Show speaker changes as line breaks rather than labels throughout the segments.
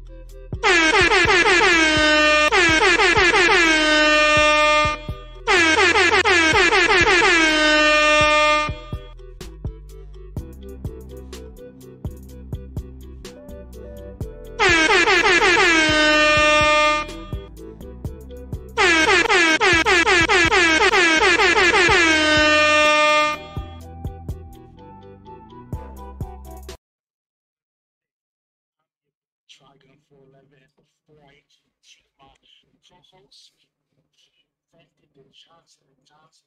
Trigon 411 before I introduce my co-host, Franklin Johnson and Johnson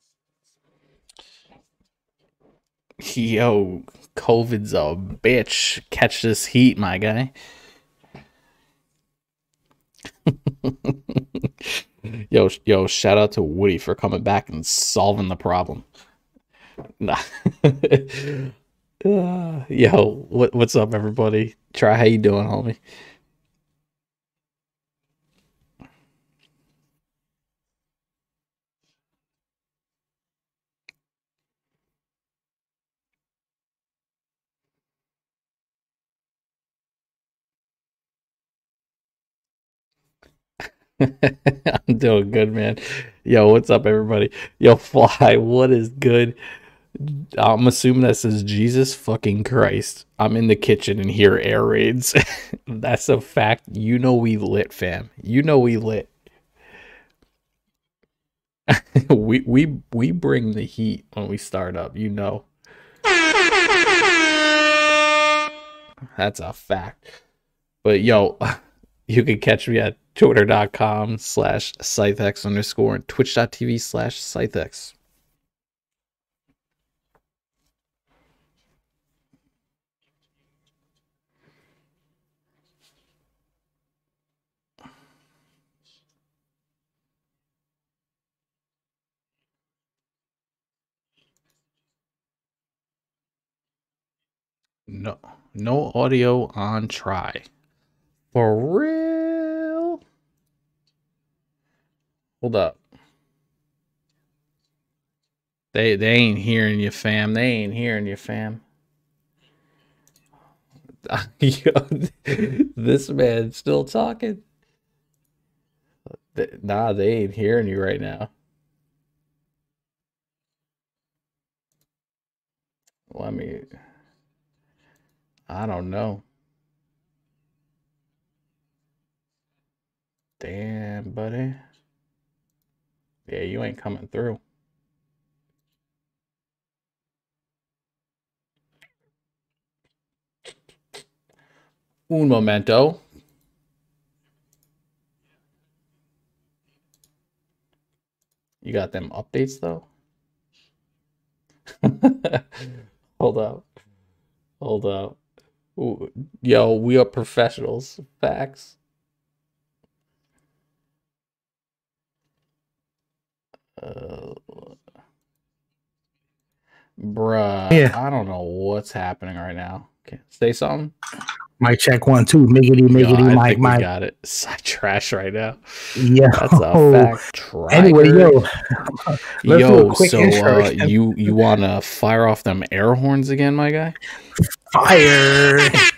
Max.
Yo, COVID's a bitch. Catch this heat, my guy. Yo, shout out to Woody for coming back and solving the problem. Nah. Yo, what's up, everybody? Try, how you doing, homie? I'm doing good, man. Yo, what's up, everybody? Yo, Fly, what is good? I'm assuming that says Jesus fucking Christ. I'm in the kitchen and hear air raids. That's a fact. You know we lit, fam. You know we lit. we bring the heat when we start up, you know. That's a fact. But yo, you can catch me at twitter.com/Scythex_ and twitch.tv/Scythex. No audio on try. For real? Hold up. They ain't hearing you, fam. They ain't hearing you, fam. Yo, this man's still talking. Nah, they ain't hearing you right now. Let me... I don't know. Damn, buddy. Yeah, you ain't coming through. Un momento. You got them updates, though? Hold up. Hold up. Ooh, yo, we are professionals. Facts. Bruh, yeah. I don't know what's happening right now. Okay, say something.
Mic check 1 2. Miggity,
Mike. We got it. It's trash right now.
Yeah,
that's a fact. Triger.
Anyway,
yo, so you wanna fire off them air horns again, my guy?
Fire!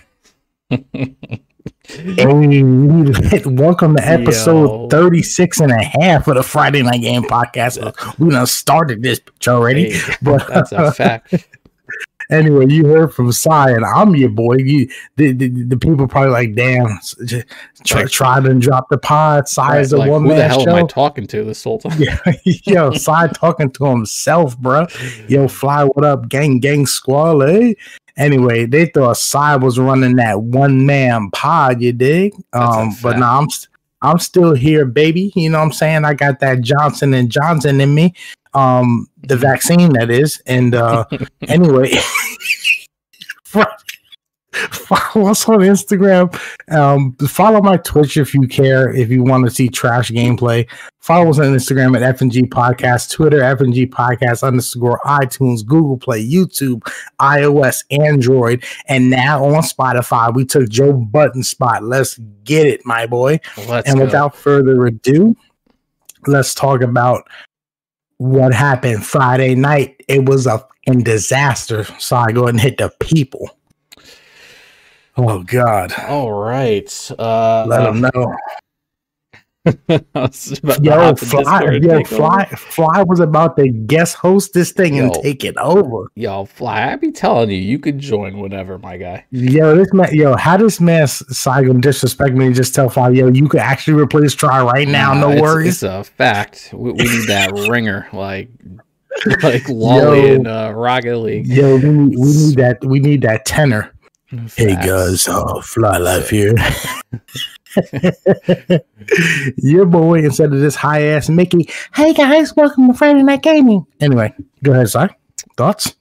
Hey, welcome to episode 36 and a half of the Friday Night Game Podcast. We done started this bitch already.
Hey, but that's a fact.
Anyway, you heard from Cy, and I'm your boy. The people probably like, damn, try to drop the pod. Cy is a one-man show.
Who the hell am I talking to this whole time?
Yeah, yo, Cy talking to himself, bro. Yo, Fly, what up, gang squall, eh? Anyway, they thought Cy was running that one-man pod, you dig? But no, I'm still here, baby. You know what I'm saying? I got that Johnson & Johnson in me. The vaccine, that is. And anyway, follow us on Instagram. Follow my Twitch if you care, if you want to see trash gameplay. Follow us on Instagram at FNG Podcast, Twitter, FNG Podcast _ iTunes, Google Play, YouTube, iOS, Android, and now on Spotify. We took Joe Budden's spot. Let's get it, my boy. Without further ado, let's talk about what happened Friday night. It was a fucking disaster. So I go ahead and hit the people. Oh God.
All right.
Let them know.
I was about to hop in Discord and take over.
Fly was about to guest host this thing and take it over.
Yo, Fly, I be telling you, you could join whenever, my guy.
How does man Saigon disrespect me and just tell Fly, you could actually replace Try right now, no worries.
It's a fact. We need that ringer, like Lolly in Rocket League.
Yo, we need that tenor. Facts. Hey guys, Fly Life here. Your boy instead of this high ass Mickey. Hey guys, welcome to Friday Night Gaming. Anyway, go ahead, Si. Thoughts?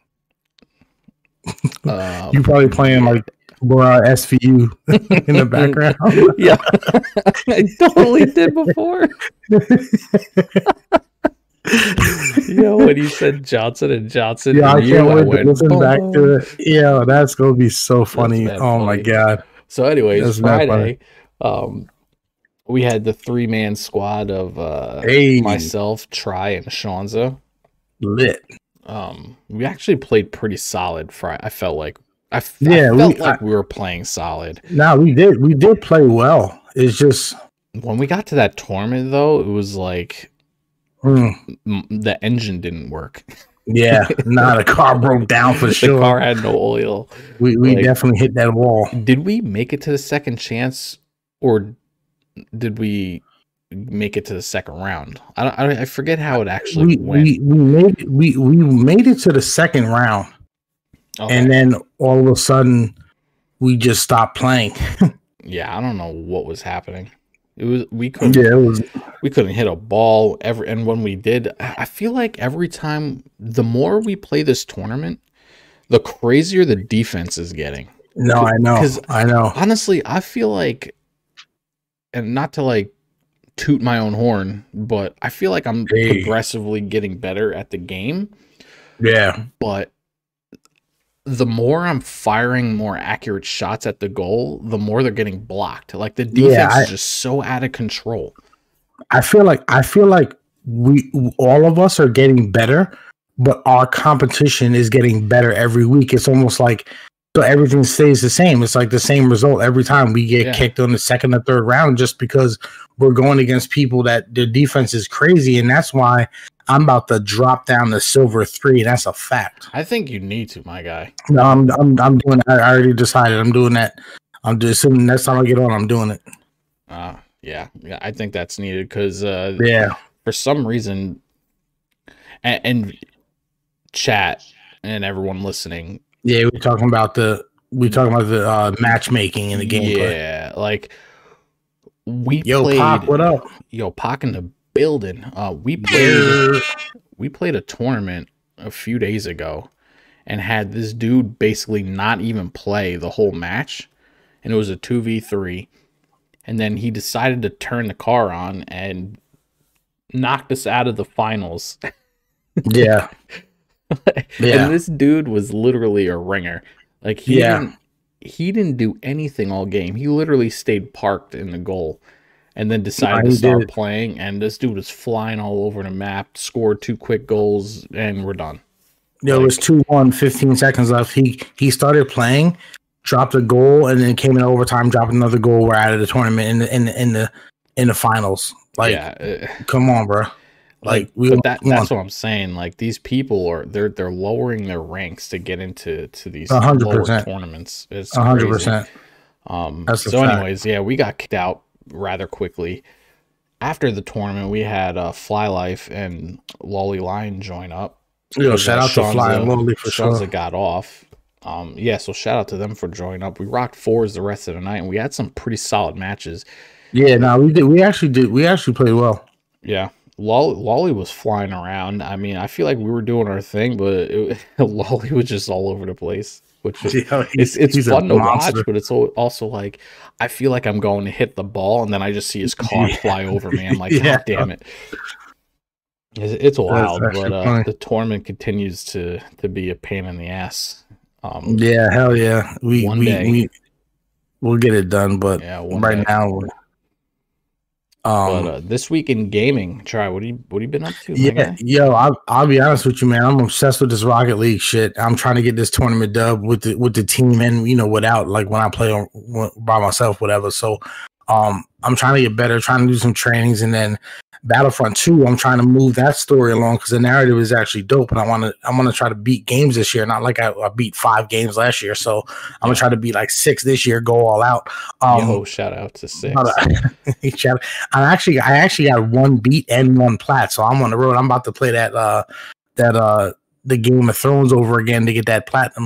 You probably playing like SVU in the background.
Yeah, I totally did before. Yo, when you said Johnson and Johnson,
yeah, I can't wait to listen back to it. Yeah, that's gonna be so funny. Oh my God.
So, anyways, Friday, we had the 3-man squad of myself, Try, and Shanza.
Lit.
We actually played pretty solid Friday. I felt like we were playing solid.
No, we did play well. It's just
when we got to that tournament, though, it was like the engine didn't work.
Yeah, the car broke down for sure.
The car had no oil.
We definitely hit that wall.
Did we make it to the second chance, or did we make it to the second round? I forget how it actually went.
We made it to the second round, and then all of a sudden we just stopped playing.
Yeah, I don't know what was happening. We couldn't hit a ball ever, and when we did, I feel like every time, the more we play this tournament, the crazier the defense is getting.
No, I know.
Honestly, I feel like, and not to like toot my own horn, but I feel like I'm progressively getting better at the game.
Yeah,
but the more I'm firing more accurate shots at the goal, the more they're getting blocked. Like the defense is just so out of control.
I feel like we all of us are getting better, but our competition is getting better every week. It's almost like so everything stays the same. It's like the same result every time we get kicked on the second or third round, just because we're going against people that their defense is crazy, and that's why I'm about to drop down the silver 3. That's a fact.
I think you need to, my guy.
No, I'm doing it. I already decided I'm doing that. I'm just next time I get on, I'm doing it.
Yeah, I think that's needed because for some reason, and chat and everyone listening.
Yeah, we're talking about the matchmaking in the gameplay.
Yeah, like we
played. Pac, what up?
Yo, Pac in the building. We played a tournament a few days ago and had this dude basically not even play the whole match, and it was a 2v3, and then he decided to turn the car on and knocked us out of the finals.
Yeah.
And this dude was literally a ringer. Like he didn't do anything all game. He literally stayed parked in the goal and then decided to start playing, and this dude was flying all over the map, scored 2 quick goals, and we're done.
It was 2-1, 15 seconds left. He started playing, dropped a goal, and then came in overtime, dropped another goal. We're out of the tournament in the finals. Like, come on, bro. Like
that's what I'm saying. Like these people they're lowering their ranks to get into these
100%.
lower tournaments. It's
100%.
So anyways, we got kicked out rather quickly. After the tournament, we had Fly Life and Lolly Lion join up.
Yo, shout out to Fly and Lolly for sure.
Shanza got off. So shout out to them for joining up. We rocked 4s the rest of the night, and we had some pretty solid matches.
Yeah, no, we did. We actually played well.
Yeah. Lolly was flying around. I mean, I feel like we were doing our thing, but Lolly was just all over the place. Which is, it's fun to watch, but it's also like I feel like I'm going to hit the ball, and then I just see his car fly over me. I'm like, God damn it! It's wild, but the tournament continues to be a pain in the ass.
Hell yeah! We'll get it done, but right now
But this week in gaming, try what you been up to, my
Yeah,
guy?
yo, I'll be honest with you, man. I'm obsessed with this Rocket League shit. I'm trying to get this tournament dub with the team, and without like when I play by myself, whatever. So, I'm trying to get better, trying to do some trainings, and then Battlefront 2. I'm trying to move that story along because the narrative is actually dope, and I want to try to beat games this year. Not like I beat 5 games last year, so I'm gonna try to beat like 6 this year. Go all out.
Yo, shout out to 6.
I actually got 1 beat and 1 plat, so I'm on the road. I'm about to play the Game of Thrones over again to get that platinum.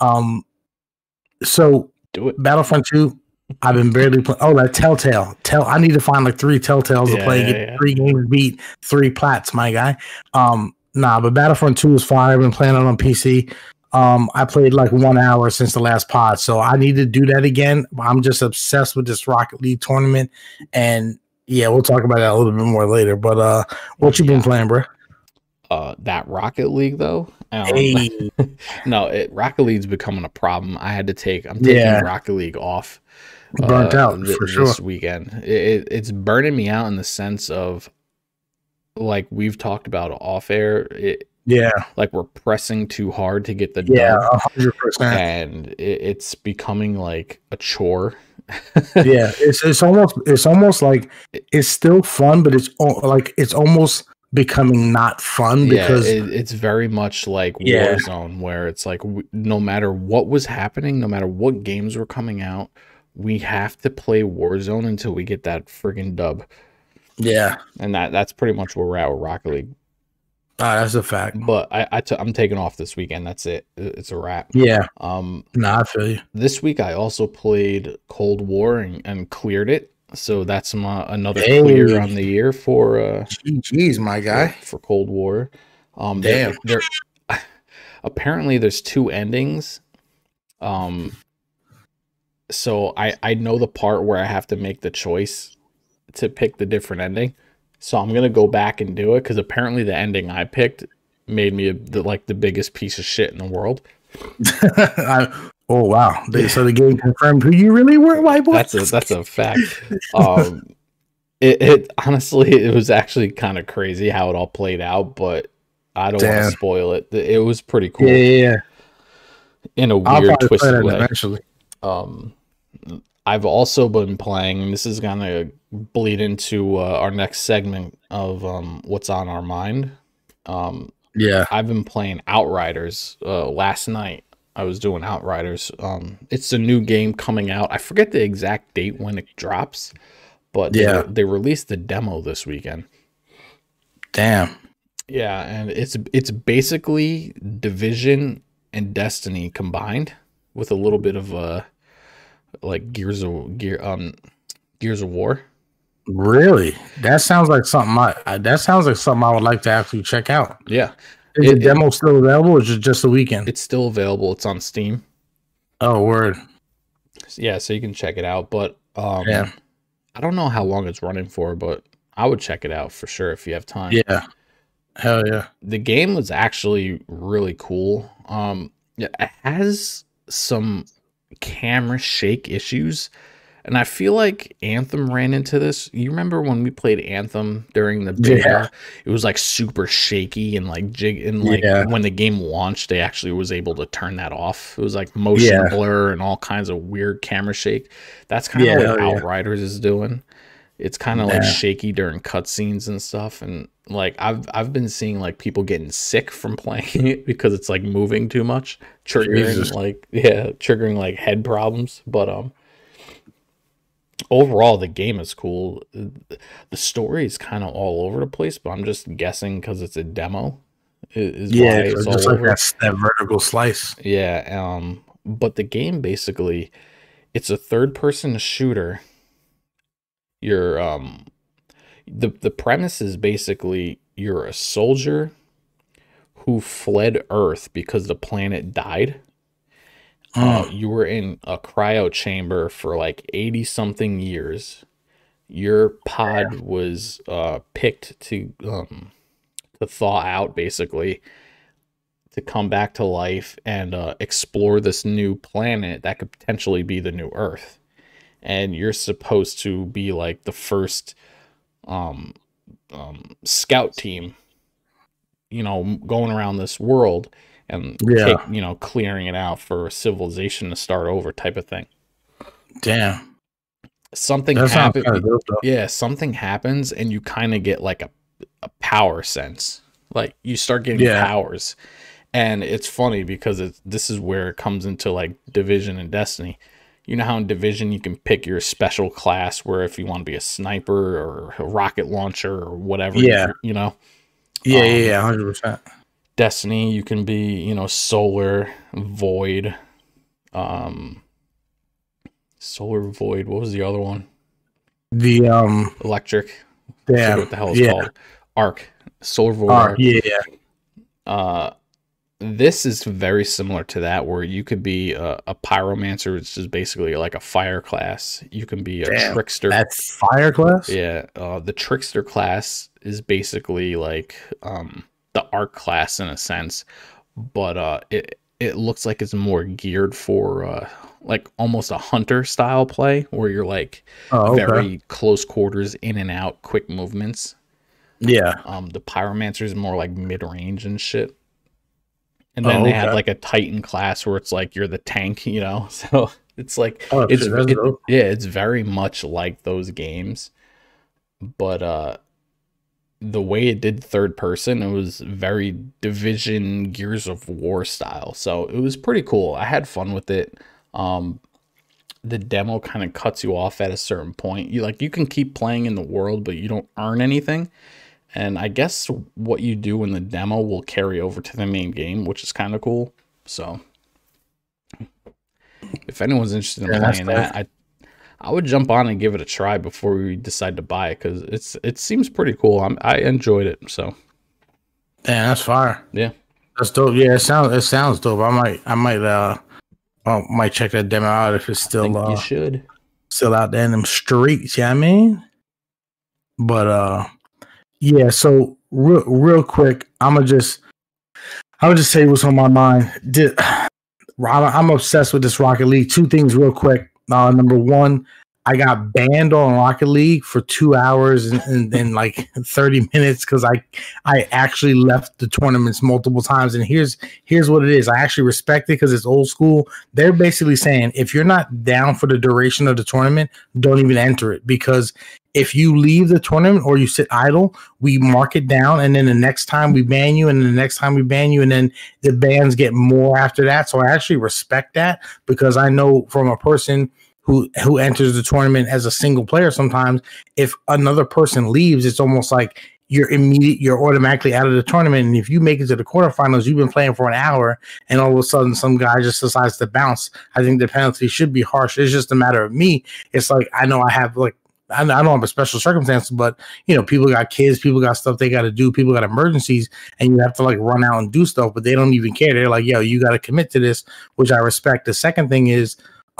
So
do it.
Battlefront 2. I've been barely playing. Oh, that Telltale. I need to find like 3 Telltales to play. Get 3 games beat, 3 plats, my guy. But Battlefront 2 is fine. I've been playing it on PC. I played like 1 hour since the last pod, so I need to do that again. I'm just obsessed with this Rocket League tournament, and yeah, we'll talk about that a little bit more later. But what you been playing, bro?
That Rocket League though. No, Rocket League's becoming a problem. I'm taking Rocket League off.
Burnt out for sure
this weekend. It's burning me out in the sense of, like we've talked about off air. Like we're pressing too hard to get the dub.
100%,
and it's becoming like a chore.
It's almost like it's still fun, but it's almost becoming not fun because
it's very much like Warzone, where it's like no matter what was happening, no matter what games were coming out, we have to play Warzone until we get that friggin' dub.
Yeah,
and that's pretty much where we're at with Rocket League.
That's a fact.
But I'm taking off this weekend. That's it. It's a wrap.
Yeah. I feel you.
This week I also played Cold War and cleared it. So that's another clear on the year for
GG's, my guy,
for Cold War.
Damn.
There apparently there's 2 endings. So I know the part where I have to make the choice to pick the different ending. So I'm gonna go back and do it because apparently the ending I picked made me the biggest piece of shit in the world.
Oh wow! So the game confirmed who you really were, white boy.
That's a fact. It honestly, it was actually kind of crazy how it all played out, but I don't want to spoil it. It was pretty cool.
Yeah.
In a weird, twisted way.
Eventually.
I've also been playing, and this is gonna bleed into our next segment of what's on our mind. I've been playing Outriders. Last night I was doing Outriders. It's a new game coming out. I forget the exact date when it drops, but they released the demo this weekend.
Damn.
Yeah, and it's basically Division and Destiny combined with a little bit of like Gears of War.
Really? That sounds like something I would like to actually check out.
Yeah.
Is the demo still available, or is it just the weekend?
It's still available. It's on Steam.
Oh, word.
Yeah, so you can check it out. But I don't know how long it's running for, but I would check it out for sure if you have time.
Yeah. Hell yeah.
The game was actually really cool. It has some camera shake issues, and I feel like Anthem ran into this. You remember when we played Anthem during the beta? It was like super shaky and like when the game launched, they actually was able to turn that off. It was like motion blur and all kinds of weird camera shake. That's kind of what Outriders is doing. It's kind of like shaky during cutscenes and stuff, and like I've been seeing like people getting sick from playing it because it's like moving too much, triggering like head problems. But overall the game is cool. The story is kind of all over the place, but I'm just guessing because it's a demo. Is why it's
just
all
like
over.
that vertical slice.
Yeah. But the game basically, it's a third-person shooter. You're the premise is basically you're a soldier who fled Earth because the planet died. You were in a cryo chamber for like 80 something years. Your pod was picked to thaw out, basically, to come back to life and explore this new planet that could potentially be the new Earth. And you're supposed to be like the first scout team, you know, going around this world and you know, clearing it out for civilization to start over type of thing.
Damn.
Something happens. Yeah, something happens and you kind of get like a power sense. Like you start getting powers. And it's funny because this is where it comes into like Division and Destiny. You know how in Division you can pick your special class where if you want to be a sniper or a rocket launcher or whatever, you know?
Yeah, 100%.
Destiny, you can be, you know, solar, void, what was the other one?
The
electric.
Yeah.
What the hell it's called? Arc. Solar, void, arc.
Yeah.
This is very similar to that, where you could be a pyromancer, which is basically like a fire class. You can be a trickster.
That's fire class?
Yeah. The trickster class is basically like the arc class in a sense, but it looks like it's more geared for like almost a hunter style play, where you're like very close quarters, in and out, quick movements.
Yeah.
The pyromancer is more like mid range and shit. And then they had like a Titan class where it's like you're the tank, you know. So it's like it's very much like those games, but the way it did third person, it was very Division, Gears of War style. So it was pretty cool. I had fun with it. The demo kind of cuts you off at a certain point. You can keep playing in the world, but you don't earn anything. And I guess what you do in the demo will carry over to the main game, which is kind of cool. So if anyone's interested in playing that, I would jump on and give it a try before we decide to buy it, because it seems pretty cool. I enjoyed it. So
damn, that's fire.
Yeah,
that's dope. Yeah, it sounds dope. I might check that demo out if it's still
you should
still out there in them streets. Yeah, I mean, but yeah. So real quick, I would just say what's on my mind. I'm obsessed with this Rocket League. Two things real quick. Number one, I got banned on Rocket League for 2 hours and like 30 minutes because I actually left the tournaments multiple times. And here's what it is. I actually respect it because it's old school. They're basically saying if you're not down for the duration of the tournament, don't even enter it, because if you leave the tournament or you sit idle, we mark it down, and then the next time we ban you, and the next time we ban you, and then the bans get more after that. So I actually respect that, because I know from a person who enters the tournament as a single player, sometimes if another person leaves, it's almost like you're automatically out of the tournament. And if you make it to the quarterfinals, you've been playing for an hour, and all of a sudden some guy just decides to bounce. I think the penalty should be harsh. It's just a matter of me. It's like, I know I have like, I don't have a special circumstance, but you know, people got kids, people got stuff they got to do, people got emergencies, and you have to like run out and do stuff, but they don't even care. They're like, yo, you got to commit to this, which I respect. The second thing is,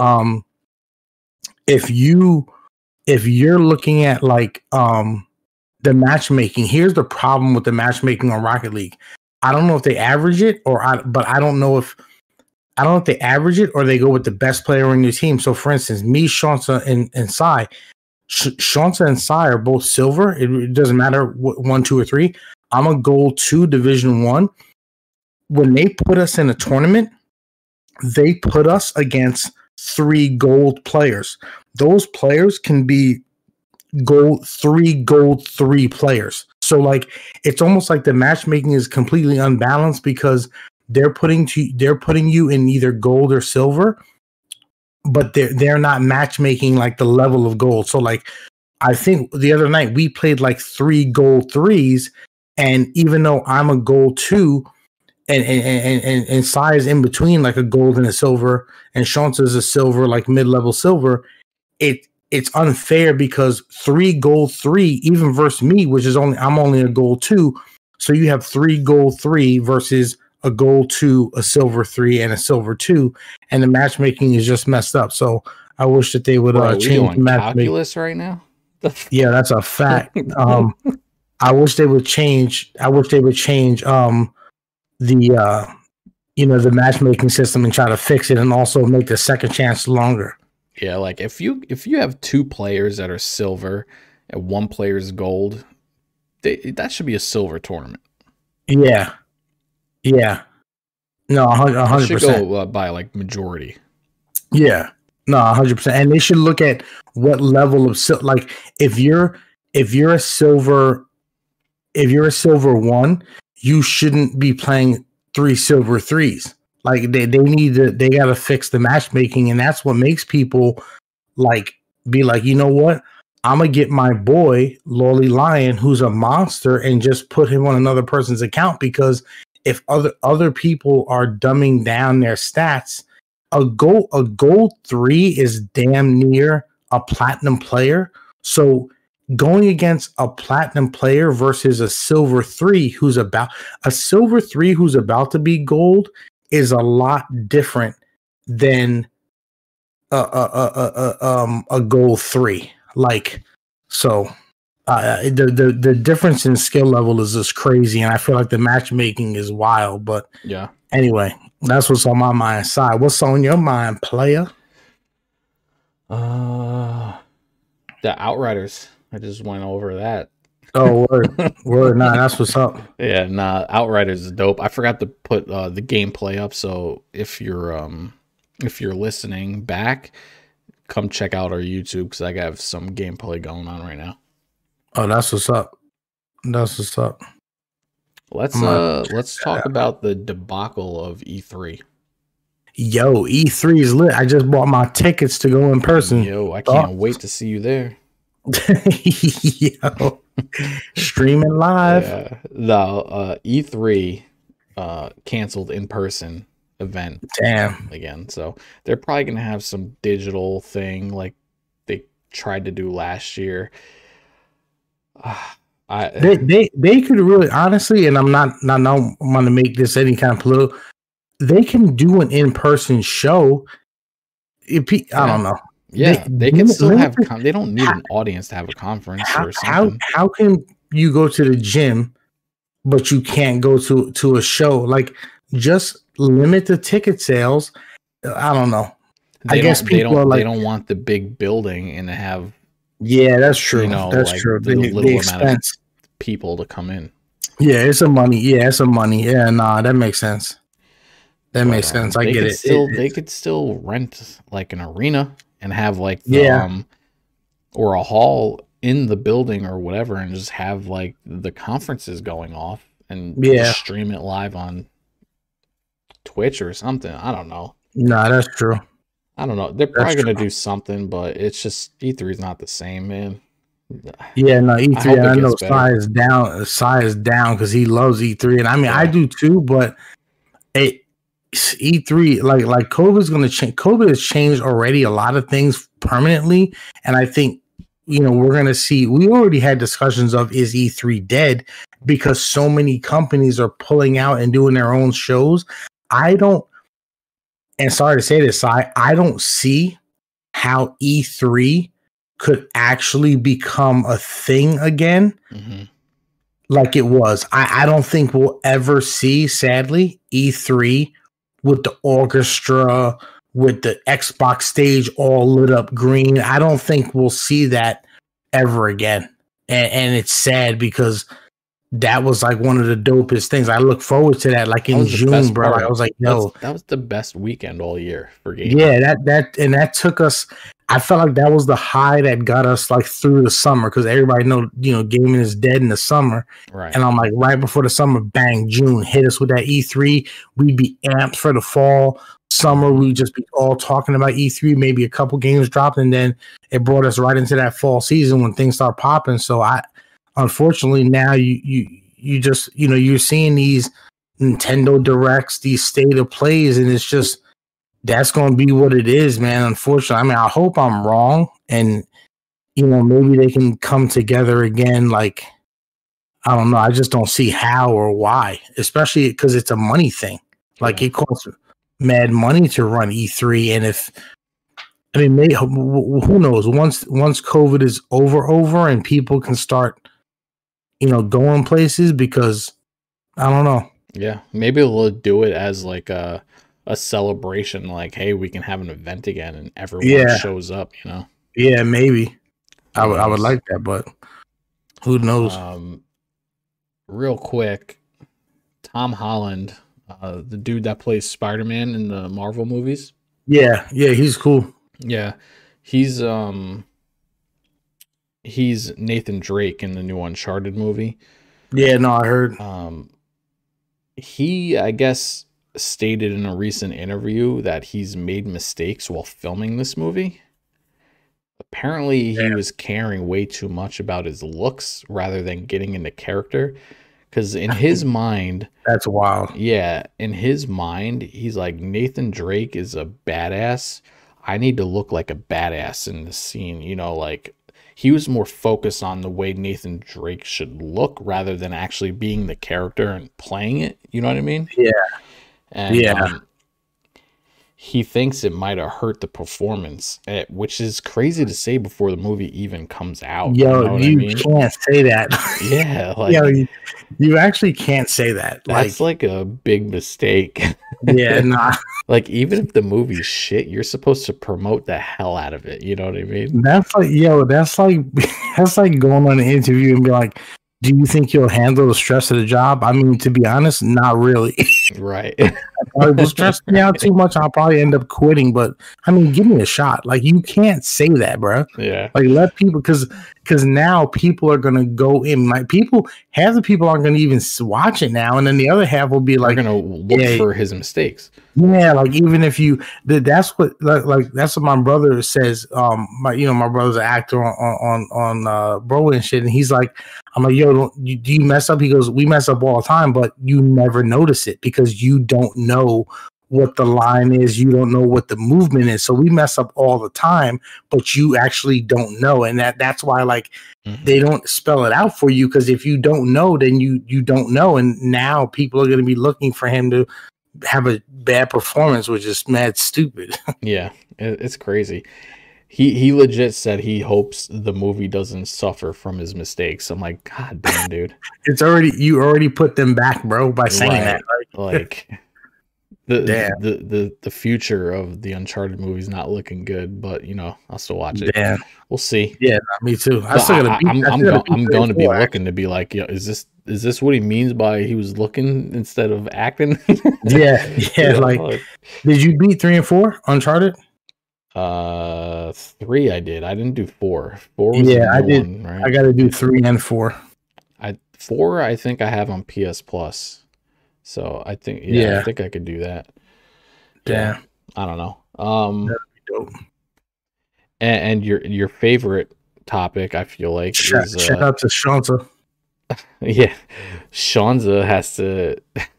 if you're looking at like the matchmaking, here's the problem with the matchmaking on Rocket League. I don't know if they average it but I don't know if they average it or they go with the best player in your team. So for instance, me, Shansa, and Sai. Shansa and Sai are both silver. It doesn't matter what 1, 2, or 3. I'm a gold 2, Division 1. When they put us in a tournament, they put us against 3 gold players. Those players can be gold 3 players. So like it's almost like the matchmaking is completely unbalanced, because they're putting you in either gold or silver, but they're not matchmaking like the level of gold. So like I think the other night we played like 3 gold 3s, and even though I'm a gold 2 and Sai is in between like a gold and a silver, and Shansa is a silver, like mid-level silver, it's unfair because 3 gold 3, even versus me, which is I'm only a gold 2. So you have 3 gold 3 versus a gold 2, a silver 3, and a silver 2, and the matchmaking is just messed up. So I wish that they would change the matchmaking.
Calculus right now?
Yeah, that's a fact. I wish they would change. The matchmaking system and try to fix it, and also make the second chance longer.
Yeah, like if you have 2 players that are silver at one player's gold, that should be a silver tournament.
Yeah. Yeah. No, 100%.
It should go by like majority.
Yeah. No, 100%. And they should look at what level of like if you're a silver 1, you shouldn't be playing 3 silver 3s. Like they got to fix the matchmaking, and that's what makes people like be like, you know what? I'm gonna get my boy Lolly Lion, who's a monster, and just put him on another person's account, because if other people are dumbing down their stats, a gold 3 is damn near a platinum player. So going against a platinum player versus a silver 3 who's about to be gold is a lot different than a gold 3. Like, so the difference in skill level is just crazy, and I feel like the matchmaking is wild. But
yeah,
anyway, that's what's on my mind. Side, what's on your mind, player?
The Outriders. I just went over that.
Oh, word. Nah, that's what's up.
Yeah, nah, Outriders is dope. I forgot to put the gameplay up, so if you're listening back, come check out our YouTube, because I have some gameplay going on right now.
Oh, that's what's up. That's what's up.
Let's talk about the debacle of E3.
Yo, E3 is lit. I just bought my tickets to go in person.
Yo, I can't wait to see you there.
Yo, streaming live.
Yeah. No, E3 canceled in-person event.
Damn.
Again, so they're probably gonna have some digital thing like they tried to do last year.
They could really, honestly, and I'm not want to make this any kind of political. They can do an in-person show. I don't know.
Yeah, they can still have. They don't need an audience to have a conference or something.
How can you go to the gym, but you can't go to a show? Like, just limit the ticket sales. I don't know. I guess people are like,
they don't want the big building and to have.
Yeah, that's true. That's
like
true.
The little amount of people to come in.
Yeah, it's a money. Yeah, nah, that makes sense. That makes sense. I get it.
They could still rent like an arena and have like or a hall in the building or whatever, and just have like the conferences going off and just stream it live on Twitch or something. I don't know.
Nah, that's true.
I don't know. They're probably going to do something, but it's just E3 is not the same, man.
Yeah, no, E3. I know Sai is down. Sai is down because he loves E3, and I mean, I do too. But E3, like COVID's going to change. COVID has changed already a lot of things permanently, and I think we're going to see. We already had discussions of, is E3 dead, because so many companies are pulling out and doing their own shows. And sorry to say this, I don't see how E3 could actually become a thing again, like it was. I don't think we'll ever see, sadly, E3 with the orchestra, with the Xbox stage all lit up green. I don't think we'll see that ever again. And it's sad, because that was like one of the dopest things. I look forward to that, like in June, bro. I was like, yo,
that was the best weekend all year for gaming.
Yeah, that took us. I felt like that was the high that got us like through the summer, because everybody know gaming is dead in the summer,
right?
And I'm like, right before the summer, bang, June hit us with that E3. We'd be amped for the fall. Summer, we'd just be all talking about E3. Maybe a couple games dropped, and then it brought us right into that fall season when things start popping. So unfortunately, now you just you're seeing these Nintendo Directs, these state of plays, and it's just, that's going to be what it is, man. Unfortunately, I mean, I hope I'm wrong, and maybe they can come together again. Like, I don't know, I just don't see how or why, especially because it's a money thing. Like, it costs mad money to run E3, and maybe, who knows? Once COVID is over, and people can start going places, because I don't know.
Yeah, maybe they'll do it as like a celebration, like, hey, we can have an event again, and everyone shows up.
Yeah, maybe. I would like that, but who knows?
Real quick, Tom Holland, the dude that plays Spider-Man in the Marvel movies.
Yeah, he's cool.
Yeah, he's Nathan Drake in the new Uncharted movie.
Yeah, no, I heard.
He, I guess, stated in a recent interview that he's made mistakes while filming this movie. Apparently, he was caring way too much about his looks rather than getting into character. Because in his mind,
that's wild.
Yeah, in his mind, he's like, Nathan Drake is a badass. I need to look like a badass in the scene. You know, like he was more focused on the way Nathan Drake should look rather than actually being the character and playing it. You know what I mean?
Yeah.
And he thinks it might have hurt the performance, which is crazy to say before the movie even comes out.
Yo, you can't say that.
Yeah, like,
you actually can't say that.
That's like a big mistake.
Yeah, nah.
Like, even if the movie's shit, you're supposed to promote the hell out of it. You know what I mean?
That's like going on an interview and be like, do you think you'll handle the stress of the job? I mean, to be honest, not really.
Right.
If it will stress me out too much, I'll probably end up quitting. But I mean, give me a shot. Like, you can't say that, bro.
Yeah.
Like, let people, because now people are gonna go in. Like, half the people aren't gonna even watch it now, and then the other half will be like,
they're gonna look for his mistakes.
Yeah, like even if that's what that's what my brother says. My brother's an actor on Broadway and shit, and he's like, I'm like, yo, do you mess up? He goes, we mess up all the time, but you never notice it because you don't know what the line is, you don't know what the movement is. So we mess up all the time, but you actually don't know, and that's why they don't spell it out for you, because if you don't know, then you don't know, and now people are going to be looking for him to have a bad performance, which is mad stupid.
Yeah, it's crazy. He legit said he hopes the movie doesn't suffer from his mistakes. I'm like, God damn, dude.
You already put them back, bro, by saying that.
Like the future of the Uncharted movie is not looking good, but I'll still watch it.
Damn.
We'll see.
Yeah, me too.
I'm going to be looking to be like, is this what he means by he was looking instead of acting?
yeah. Did you beat 3 and 4 Uncharted?
3 I did. I didn't do 4. 4 was
I did.
One, right?
I got to do 3 and 4.
4 I think I have on PS Plus, so I think I think I could do that.
Yeah,
I don't know.
That'd be dope.
And your favorite topic, I feel like, is
shout out to Shanza.
Yeah, Shanza has to.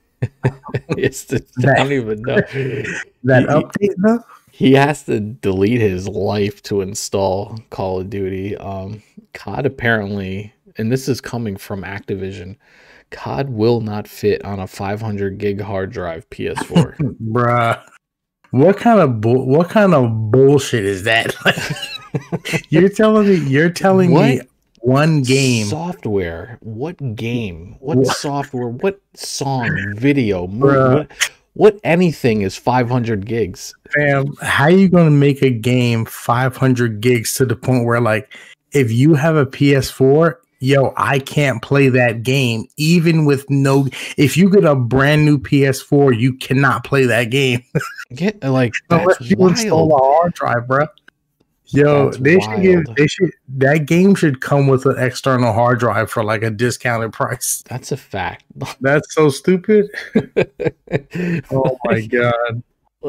I don't even know
that update though.
He has to delete his life to install Call of Duty. COD apparently, and this is coming from Activision, COD will not fit on a 500 gig hard drive PS4.
Bruh, what kind of bullshit is that? You're telling me one game
software? What game? What software? What song? Video? Movie? What anything is 500 gigs?
Fam, how are you going to make a game 500 gigs to the point where, like, if you have a PS4, yo, I can't play that game even with no. If you get a brand new PS4, you cannot play that game.
Get like
unless you install a hard drive, bro. Yo, that game should come with an external hard drive for like a discounted price.
That's a fact.
That's so stupid. Oh my god.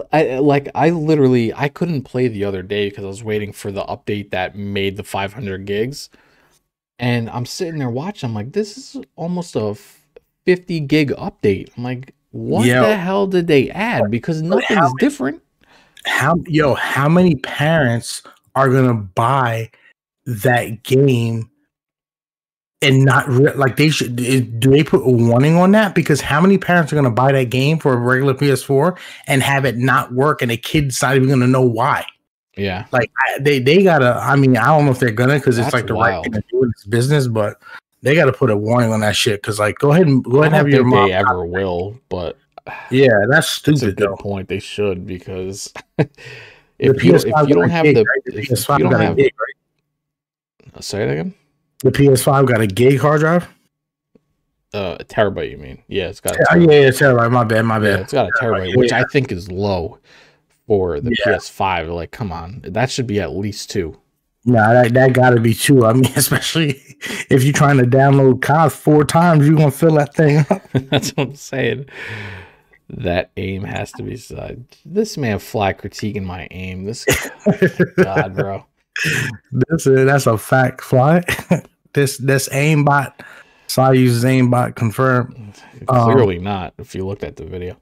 I couldn't play the other day because I was waiting for the update that made the 500 gigs. And I'm sitting there watching. I'm like, this is almost a 50 gig update. I'm like, what the hell did they add? Because nothing's different.
How many parents are gonna buy that game and not they should? Do they put a warning on that? Because how many parents are gonna buy that game for a regular PS4 and have it not work, and the kid's not even gonna know why?
Yeah,
like they gotta. I mean, I don't know if they're gonna, because it's like the right thing to do in this business, but they gotta put a warning on that shit. Because like, go ahead and have your mom.
They ever will, but
yeah, that's stupid.
That's a good point. They should, because if you don't have Say it again.
The PS5 got a gig hard drive.
A terabyte, you mean? Yeah, it's got.
Yeah, terabyte. My bad.
Yeah, it's got a terabyte, which I think is low for the PS5. Like, come on, that should be at least 2.
Nah, that got to be 2. I mean, especially if you're trying to download COD 4 times, you're gonna fill that thing up.
That's what I'm saying. That aim has to be side. This man fly critiquing my aim. This God, bro.
That's a fact, Fly. this aimbot. So I use aimbot confirmed.
Clearly not. If you looked at the video.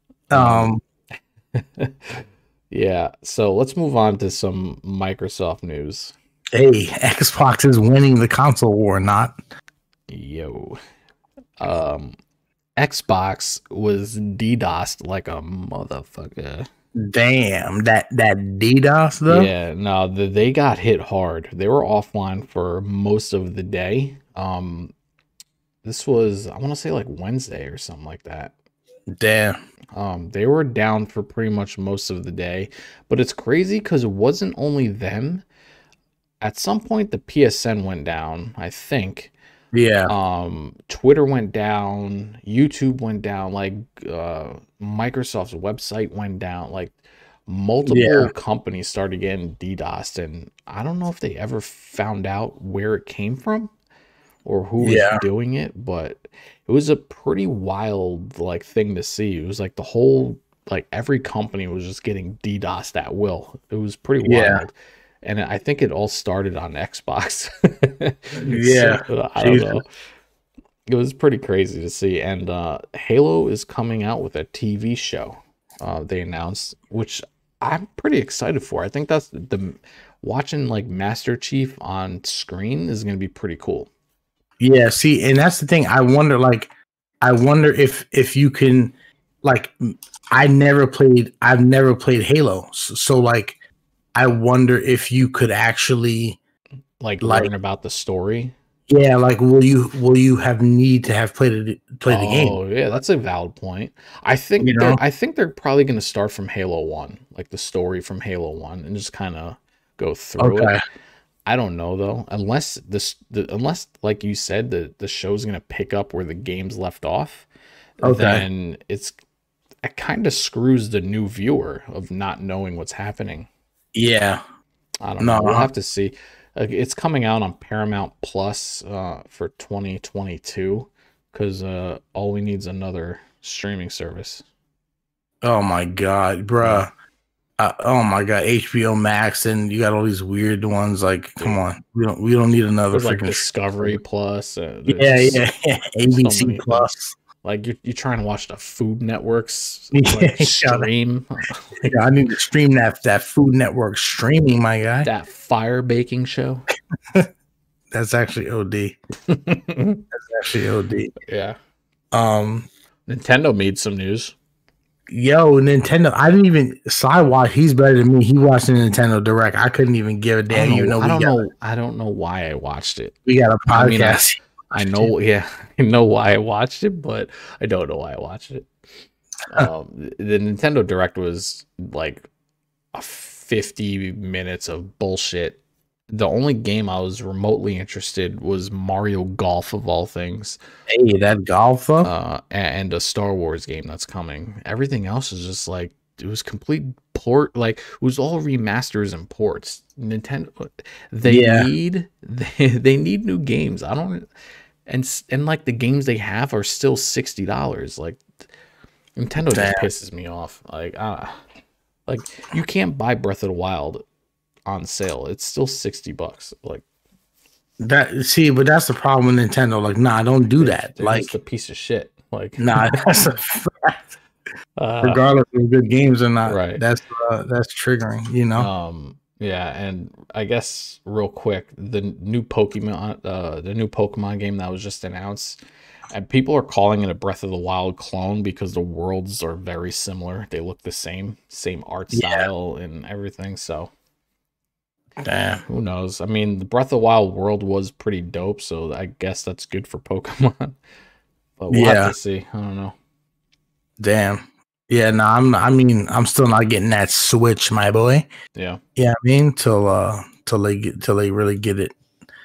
Yeah. So let's move on to some Microsoft news.
Hey, Xbox is winning the console war, not.
Yo. Xbox was DDoSed like a motherfucker.
Damn, that DDoS though.
Yeah, no, they got hit hard. They were offline for most of the day. This was, I want to say, like Wednesday or something like that.
Damn.
They were down for pretty much most of the day, but it's crazy because it wasn't only them. At some point, the PSN went down, I think.
Yeah.
Twitter went down, YouTube went down, like Microsoft's website went down, like multiple companies started getting DDoSed, and I don't know if they ever found out where it came from or who was doing it, but it was a pretty wild like thing to see. It was like the whole, like every company was just getting DDoSed at will. It was pretty wild. And I think it all started on Xbox. So, I don't know. It was pretty crazy to see. And Halo is coming out with a TV show. They announced, which I'm pretty excited for. I think that's watching like Master Chief on screen is going to be pretty cool.
Yeah. See, and that's the thing. I wonder if you can, like, I've never played Halo, so like. I wonder if you could actually
learn about the story.
Yeah, like will you have need to have played the game?
Oh yeah, that's a valid point. I think they're probably going to start from Halo 1, like the story from Halo 1, and just kind of go through it. I don't know though, unless unless like you said the show's going to pick up where the game's left off. Then it kind of screws the new viewer of not knowing what's happening.
Yeah,
I don't know. We'll have to see. It's coming out on Paramount Plus for 2022 because all we need is another streaming service.
Oh my god, bruh! Oh my god, HBO Max, and you got all these weird ones. Like, come on, we don't need another.
There's like Discovery Plus.
ABC Plus.
Like you're trying to watch the Food Network's like, stream.
I need to stream that Food Network streaming, my guy.
That fire baking show.
That's actually OD. That's actually OD.
Yeah. Nintendo made some news.
Yo, Nintendo. I didn't even. Sidewalk. He's better than me. He watched the Nintendo Direct. I couldn't even give a damn.
I don't know why I watched it.
We got a podcast.
I know, yeah, I know why I watched it, but I don't know why I watched it. The Nintendo Direct was like 50 minutes of bullshit. The only game I was remotely interested was Mario Golf, of all things.
Hey, that golf,
and a Star Wars game that's coming. Everything else is just like it was complete port. Like it was all remasters and ports. Nintendo, they need new games. I don't. And like the games they have are still $60. Like Nintendo just pisses me off. Like you can't buy Breath of the Wild on sale. It's still $60. Like
that. See, but that's the problem with Nintendo. Like, nah, don't do that. Like,
it's a piece of shit. Like,
nah, that's a fact. Regardless of good games or not,
right?
That's triggering. You know.
Yeah, and I guess real quick, the new Pokemon game that was just announced, and people are calling it a Breath of the Wild clone because the worlds are very similar. They look the same art style and everything. So,
damn,
who knows? I mean, the Breath of the Wild world was pretty dope, so I guess that's good for Pokemon. But we'll have to see. I don't know.
Damn. Yeah, no, I'm still not getting that Switch, my boy.
Yeah.
Yeah, I mean, till they really get it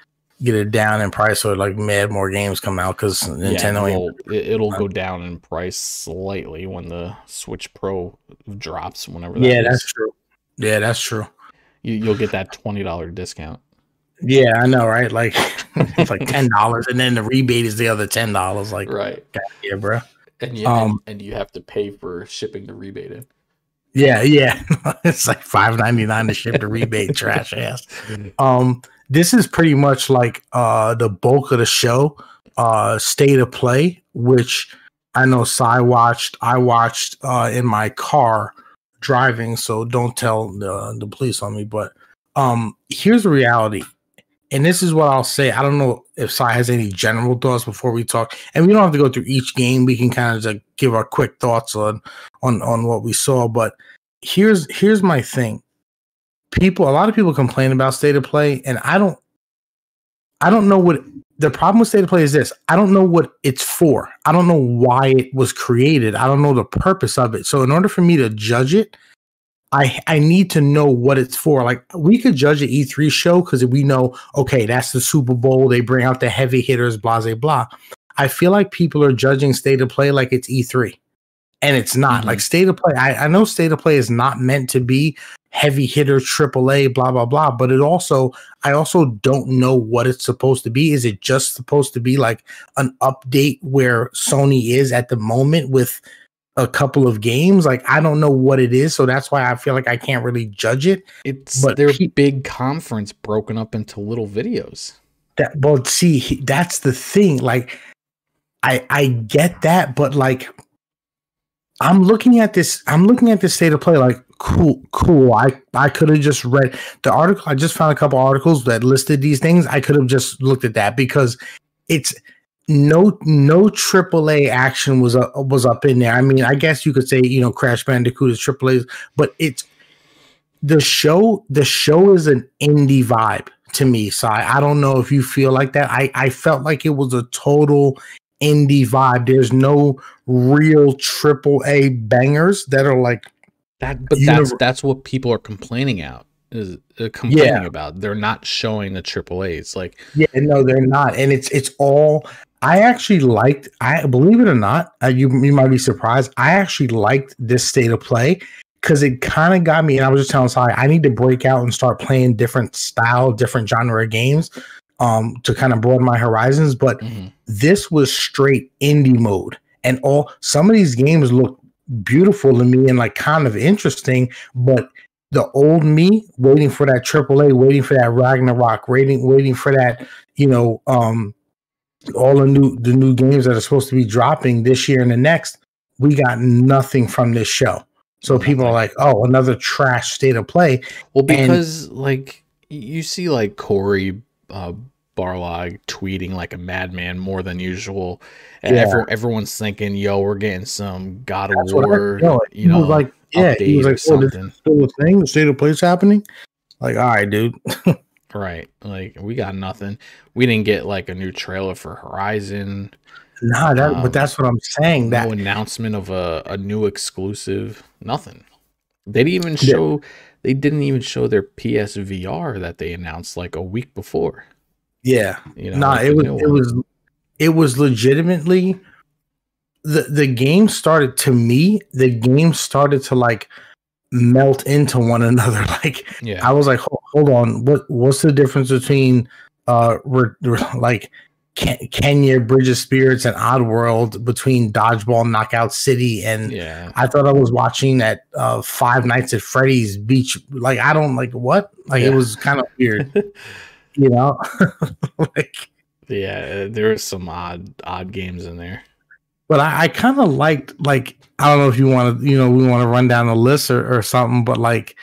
get it down in price or like mad more games come out because Nintendo
it'll go down in price slightly when the Switch Pro drops. Whenever
that's true. Yeah, that's true.
You'll get that $20 discount.
Yeah, I know, right? Like it's like $10, and then the rebate is the other $10. Like,
right?
Yeah, bro.
And you have to pay for shipping the rebate in.
Yeah. It's like $5.99 to ship the rebate. Trash ass. This is pretty much like the bulk of the show. State of Play, which I know I watched in my car driving, so don't tell the police on me. But here's the reality. And this is what I'll say. I don't know if Sai has any general thoughts before we talk. And we don't have to go through each game. We can kind of just give our quick thoughts on what we saw. But here's my thing. A lot of people complain about State of Play, and I don't know what the problem with State of Play is. This, I don't know what it's for. I don't know why it was created. I don't know the purpose of it. So in order for me to judge it, I need to know what it's for. Like, we could judge an E3 show because we know, okay, that's the Super Bowl. They bring out the heavy hitters, blah, blah, blah. I feel like people are judging State of Play like it's E3. And it's not. Mm-hmm. Like, State of Play, I know State of Play is not meant to be heavy hitter, AAA, blah, blah, blah. But I also don't know what it's supposed to be. Is it just supposed to be like an update where Sony is at the moment with a couple of games? Like, I don't know what it is, so that's why I feel like I can't really judge it.
It's their big conference broken up into little videos.
That's the thing. Like, I get that, but like, I'm looking at this State of Play like, cool. I could have just read the article. I just found a couple articles that listed these things. I could have just looked at that because it's no AAA action was up in there. I mean, I guess you could say, Crash Bandicoot is AAA, but it's the show is an indie vibe to me. So I don't know if you feel like that. I felt like it was a total indie vibe. There's no real AAA bangers that are like
that. But that's what people are complaining about. About. They're not showing the AAAs. Like,
yeah, no, they're not. And it's all. I actually liked. I believe it or not, you might be surprised. I actually liked this State of Play because it kind of got me. And I was just telling Sai, I need to break out and start playing different genre games, to kind of broaden my horizons. But this was straight indie mode, and some of these games look beautiful to me and like kind of interesting, but the old me waiting for that AAA, waiting for that Ragnarok, waiting for that, all the new games that are supposed to be dropping this year and the next, we got nothing from this show. So people are like, oh, another trash State of Play.
Well, because like you see like Corey Barlog tweeting like a madman more than usual, and everyone's thinking, yo, we're getting some God of War,
like, yeah, he was like, something. Still a thing? The State of Play's happening? Like, all right, dude.
Right. Like, we got nothing. We didn't get like a new trailer for Horizon.
Nah, but that's what I'm saying.
No announcement of a new exclusive. Nothing. They didn't even show. They didn't even show their PSVR that they announced like a week before.
Yeah. It was legitimately the game started to me. The game started to like melt into one another. Like, I was like, hold on, what's the difference between like Kenya, Bridge of Spirits, and Oddworld, between Dodgeball, Knockout City, and I thought I was watching at Five Nights at Freddy's Beach. Like, I don't like what? Like, it was kind of weird, like,
there was some odd games in there.
But I kind of liked, like, I don't know if you want to, we want to run down the list or something, but like,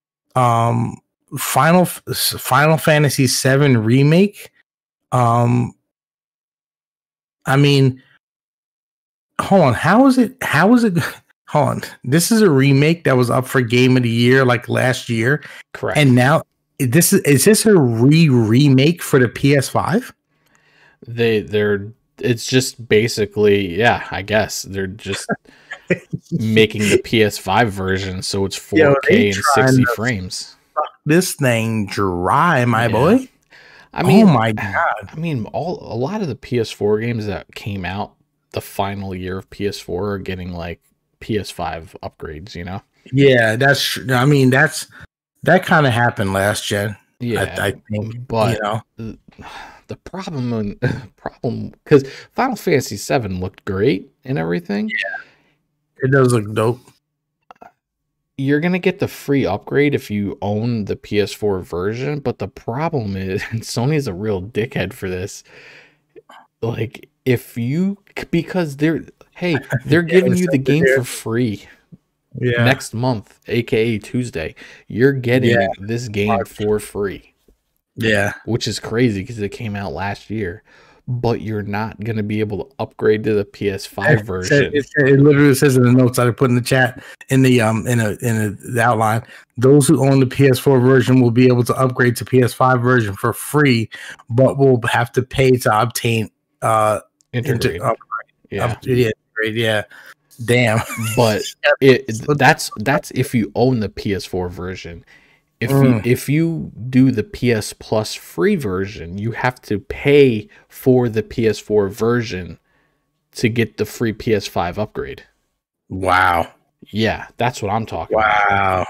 Final Fantasy VII Remake. I mean, hold on. How is it? Hold on. This is a remake that was up for Game of the Year like last year.
Correct.
And now is this a remake for the PS5?
It's just basically, I guess they're just making the PS5 version so it's 4K and 60 frames.
Fuck this thing dry, my boy.
I mean,
oh my god.
I mean, a lot of the PS4 games that came out the final year of PS4 are getting like PS5 upgrades. You know?
Yeah, I mean, that kind of happened last gen.
Yeah,
I think,
but the problem because Final Fantasy VII looked great and everything.
it does look dope.
You're gonna get the free upgrade if you own the PS4 version, but the problem is, and Sony's a real dickhead for this. Like, because they're giving you the game for free next month, aka Tuesday. You're getting this game for free.
Yeah,
Which is crazy because it came out last year. But you're not gonna be able to upgrade to the PS5 version.
It literally says in the notes that I put in the chat in the the outline. Those who own the PS4 version will be able to upgrade to PS5 version for free, but will have to pay to obtain
Integrate.
Yeah. Damn.
But that's if you own the PS4 version. If you do the PS Plus free version, you have to pay for the PS4 version to get the free PS5 upgrade.
Wow.
Yeah, that's what I'm talking about.
Wow.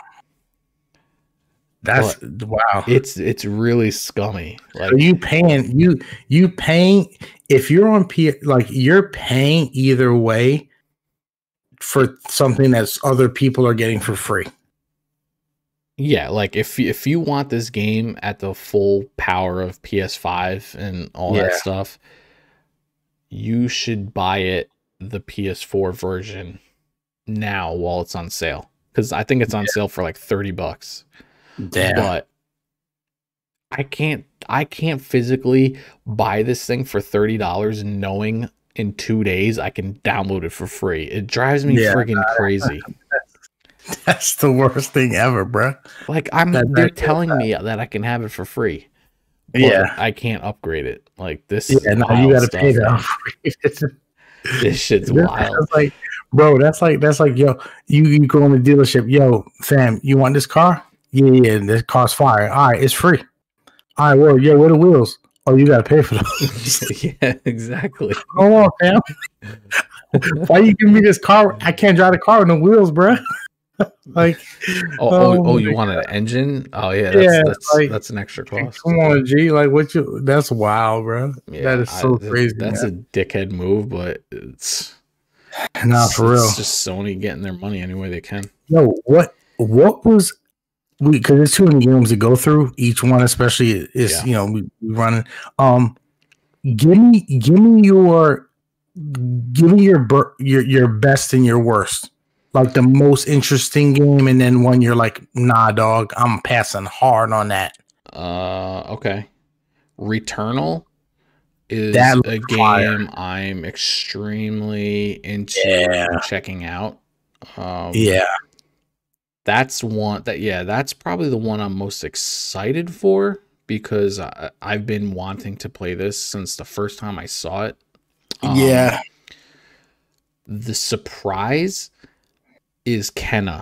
Wow.
It's really scummy. Like,
so you paying if you're on like you're paying either way for something that other people are getting for free.
Yeah, like if you want this game at the full power of PS5 and all that stuff, you should buy it the PS4 version now while it's on sale. Because I think it's on sale for like $30.
Damn.
But I can't physically buy this thing for $30 knowing in 2 days I can download it for free. It drives me freaking crazy.
That's the worst thing ever, bro.
Like they're telling me that I can have it for free. But I can't upgrade it. Like this.
Yeah, no, you gotta pay that.
This shit's wild.
That's like, bro, that's like, yo, you go in the dealership, yo, fam, you want this car? Yeah, this car's fire. All right, it's free. All right, well, yeah, where the wheels? Oh, you gotta pay for those.
Yeah, exactly.
Hold on, fam. Why you give me this car? I can't drive the car with no wheels, bro. Like,
you want an engine? Oh yeah, that's an extra cost.
Come on, G, like that's wild, bro. Yeah, that is so crazy.
That's a dickhead move, but it's
not for real.
It's just Sony getting their money any way they can.
Yo, what was because there's too many games to go through. Each one, especially, is we running. Give me your best and your worst. Like the most interesting game, and then one you're like, nah, dog, I'm passing hard on that.
Okay. Returnal is a game I'm extremely into checking out. That's one that's probably the one I'm most excited for because I've been wanting to play this since the first time I saw it. The surprise is Kena.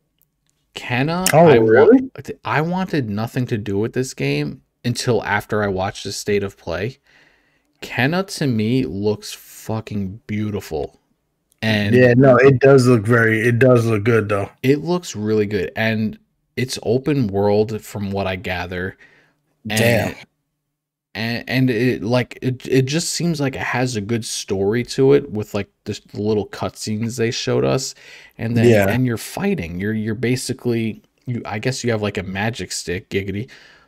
Really?
I wanted nothing to do with this game until after I watched the state of play. Kena to me looks fucking beautiful. And
it does look good though.
It looks really good. And it's open world from what I gather.
Damn.
And it just seems like it has a good story to it with like the little cutscenes they showed us, and then and you're fighting. You're basically I guess you have like a magic stick, giggity.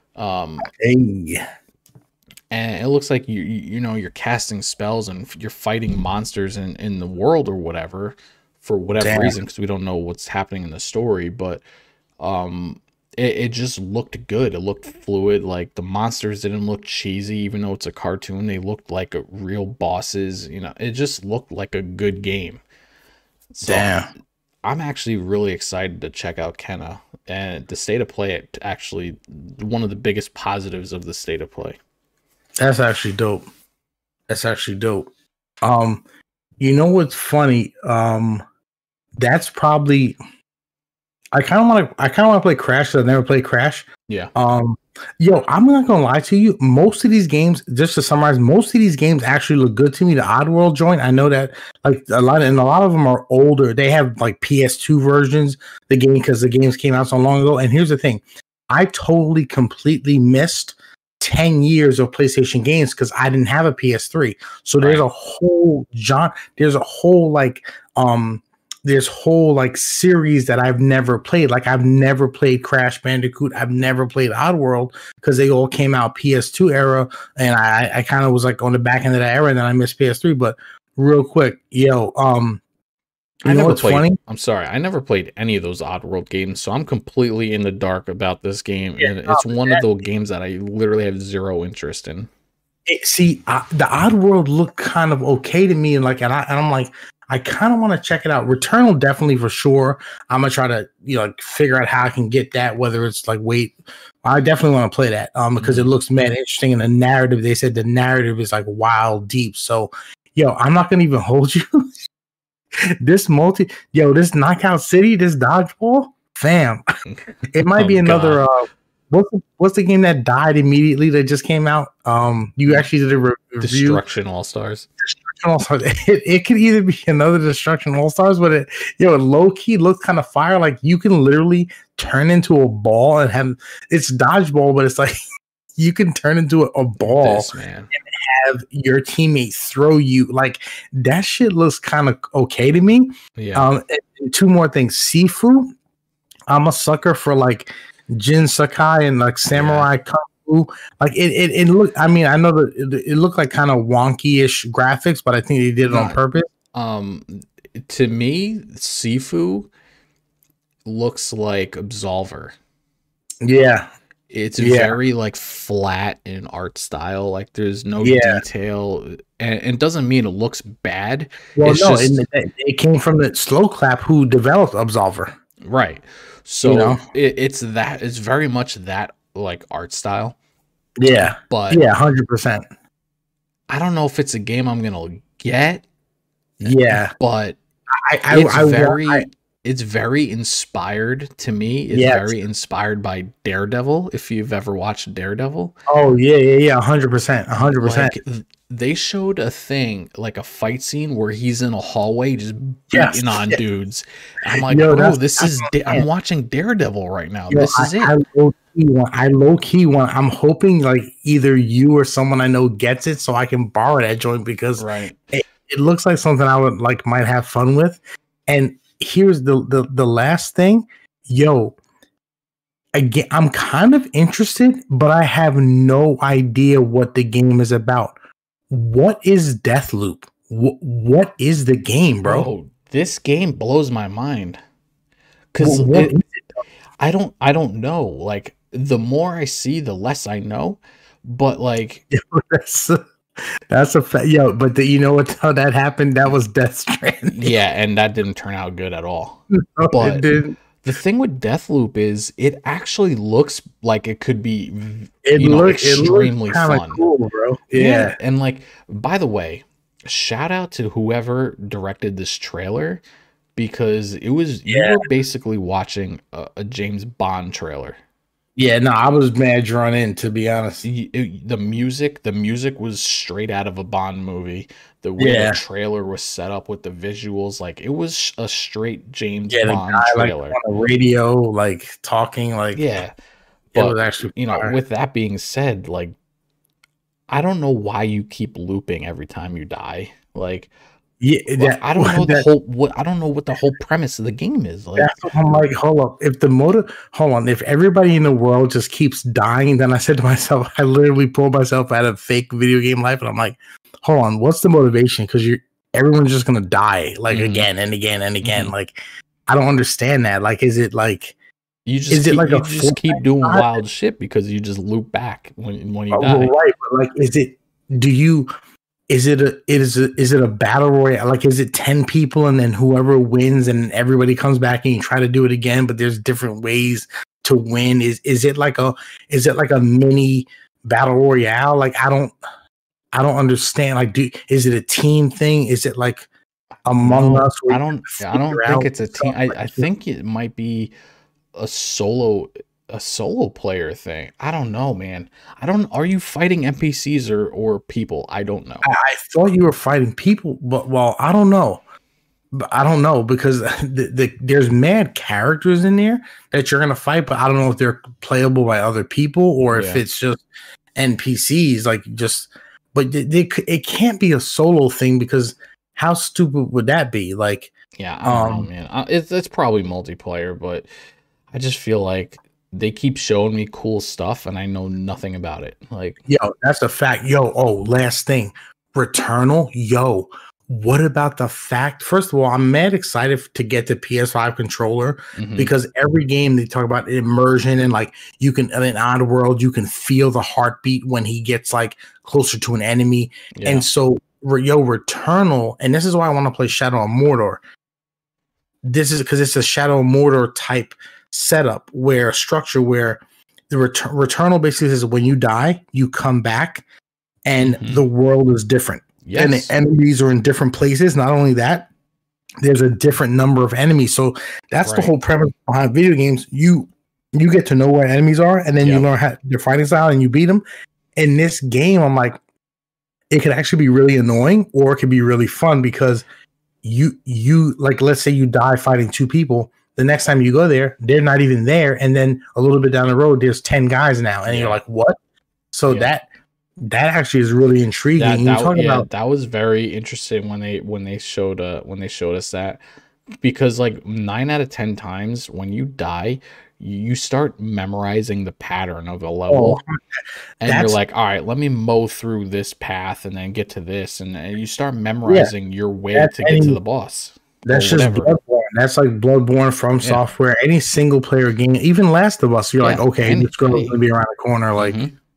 And it looks like you're casting spells and you're fighting monsters in the world or whatever for whatever reason because we don't know what's happening in the story, but it just looked good. It looked fluid. Like the monsters didn't look cheesy, even though it's a cartoon. They looked like real bosses. It just looked like a good game. So I'm actually really excited to check out Kena, and the state of play. Actually, one of the biggest positives of the state of play.
That's actually dope. You know what's funny? That's probably. I kind of want to play Crash. 'Cause I've never played Crash.
Yeah.
Yo, I'm not gonna lie to you. Most of these games, just to summarize, most of these games actually look good to me. The Oddworld joint, I know that like a lot of them are older. They have like PS2 versions. The game because the games came out so long ago. And here's the thing, I totally completely missed 10 years of PlayStation games because I didn't have a PS3. So there's a whole there's whole like series that I've never played. Like I've never played Crash Bandicoot. I've never played Oddworld because they all came out PS2 era, and I kind of was like on the back end of that era, and then I missed PS3. But real quick, yo,
I never played. Funny? I'm sorry, I never played any of those Oddworld games, so I'm completely in the dark about this game, and it's one of those games that I literally have zero interest in.
The Oddworld looked kind of okay to me, and I'm like, I kind of want to check it out. Returnal definitely for sure. I'm gonna try to figure out how I can get that. Whether it's like I definitely want to play that because it looks mad interesting, and the narrative. They said the narrative is like wild deep. So, I'm not gonna even hold you. This Knockout City, this dodgeball, fam. It might be another. What's the game that died immediately that just came out? You actually did a review.
Destruction All Stars.
It could either be another Destruction All Stars, but it low key looks kind of fire. Like you can literally turn into a ball and have it's dodgeball, but it's like you can turn into a ball and have your teammates throw you. Like that shit looks kind of okay to me.
Yeah.
And two more things. Sifu. I'm a sucker for like Jin Sakai and like Samurai Kung Fu. Like it looked. I mean, I know that it looked like kind of wonky-ish graphics, but I think they did it on purpose.
To me, Sifu looks like Absolver.
Yeah,
it's very like flat in art style. Like there's no detail, and it doesn't mean it looks bad.
Well, it came from the Slow Clap who developed Absolver.
Right. So it's very much that like art style.
Yeah.
But
100%.
I don't know if it's a game I'm gonna get.
Yeah.
But it's very inspired to me. It's very inspired by Daredevil. If you've ever watched Daredevil.
Oh yeah. 100%.
They showed a thing, like a fight scene where he's in a hallway just beating on dudes. I'm like, I'm watching Daredevil right now. This is it.
I low key want. I'm hoping like either you or someone I know gets it so I can borrow that joint because it looks like something I would like might have fun with. And here's the last thing, again, I'm kind of interested, but I have no idea what the game is about. What is Deathloop? What is the game, bro?
This game blows my mind because I don't know. Like the more I see, the less I know. But like
that's a fact. But you know what? How that happened? That was Death Stranding.
Yeah, and that didn't turn out good at all.
No, but it didn't.
The thing with Deathloop is it actually looks like it could be
extremely fun. Cool, bro. Yeah.
And like, by the way, shout out to whoever directed this trailer because you were basically watching a James Bond trailer.
Yeah, no, I was mad drawn in, to be honest.
The music was straight out of a Bond movie. The way the trailer was set up with the visuals, like it was a straight James Bond trailer.
Like, on the radio, like talking, like
But it was actually with that being said, like I don't know why you keep looping every time you die. Like I don't know I don't know what the whole premise of the game is. Like
that's what I'm like, hold up. If everybody in the world just keeps dying, then I said to myself, I literally pulled myself out of fake video game life, and I'm like, hold on, what's the motivation? Because everyone's just gonna die like again and again and again. Like I don't understand that. Like, is it like
you just keep doing wild shit because you just loop back when you die?
Right, but like, is it a battle royale? Like, is it 10 people and then whoever wins and everybody comes back and you try to do it again, but there's different ways to win? Is it like a mini battle royale? Like, I don't understand. Like, is it a team thing? Is it like Among Us?
I don't think it's a team. I think it might be a solo player thing. I don't know, man. I don't. Are you fighting NPCs or people? I don't know.
I thought you were fighting people, but well, I don't know. But I don't know because there's mad characters in there that you're gonna fight, but I don't know if they're playable by other people or if it's just NPCs. Like just, but it can't be a solo thing because how stupid would that be? Like,
yeah, I don't know, man. It's probably multiplayer, but I just feel like they keep showing me cool stuff and I know nothing about it. Like,
yo, that's a fact. Yo, last thing, Returnal. Yo, what about the fact? First of all, I'm mad excited to get the PS5 controller because every game they talk about immersion and like you can in Oddworld you can feel the heartbeat when he gets like closer to an enemy, and so Returnal, and this is why I want to play Shadow of Mordor. This is because it's a Shadow of Mordor type setup structure where the Returnal basically says when you die, you come back and the world is different. Yes. And the enemies are in different places. Not only that, there's a different number of enemies. So that's the whole premise behind video games. You get to know where enemies are, and then you learn how their fighting style and you beat them. In this game, I'm like, it could actually be really annoying or it could be really fun because you like, let's say you die fighting 2 people. The next time you go there, they're not even there. And then a little bit down the road, there's 10 guys now. And you're like, what? So that actually is really intriguing.
That was very interesting when they showed us that, because like 9 out of 10 times when you die, you start memorizing the pattern of a level, and you're like, all right, let me mow through this path and then get to this, and you start memorizing your way to get to the boss.
That's just Bloodborne. That's like Bloodborne from Software. Any single player game, even Last of Us, you're like, okay, this girl is gonna be around the corner, like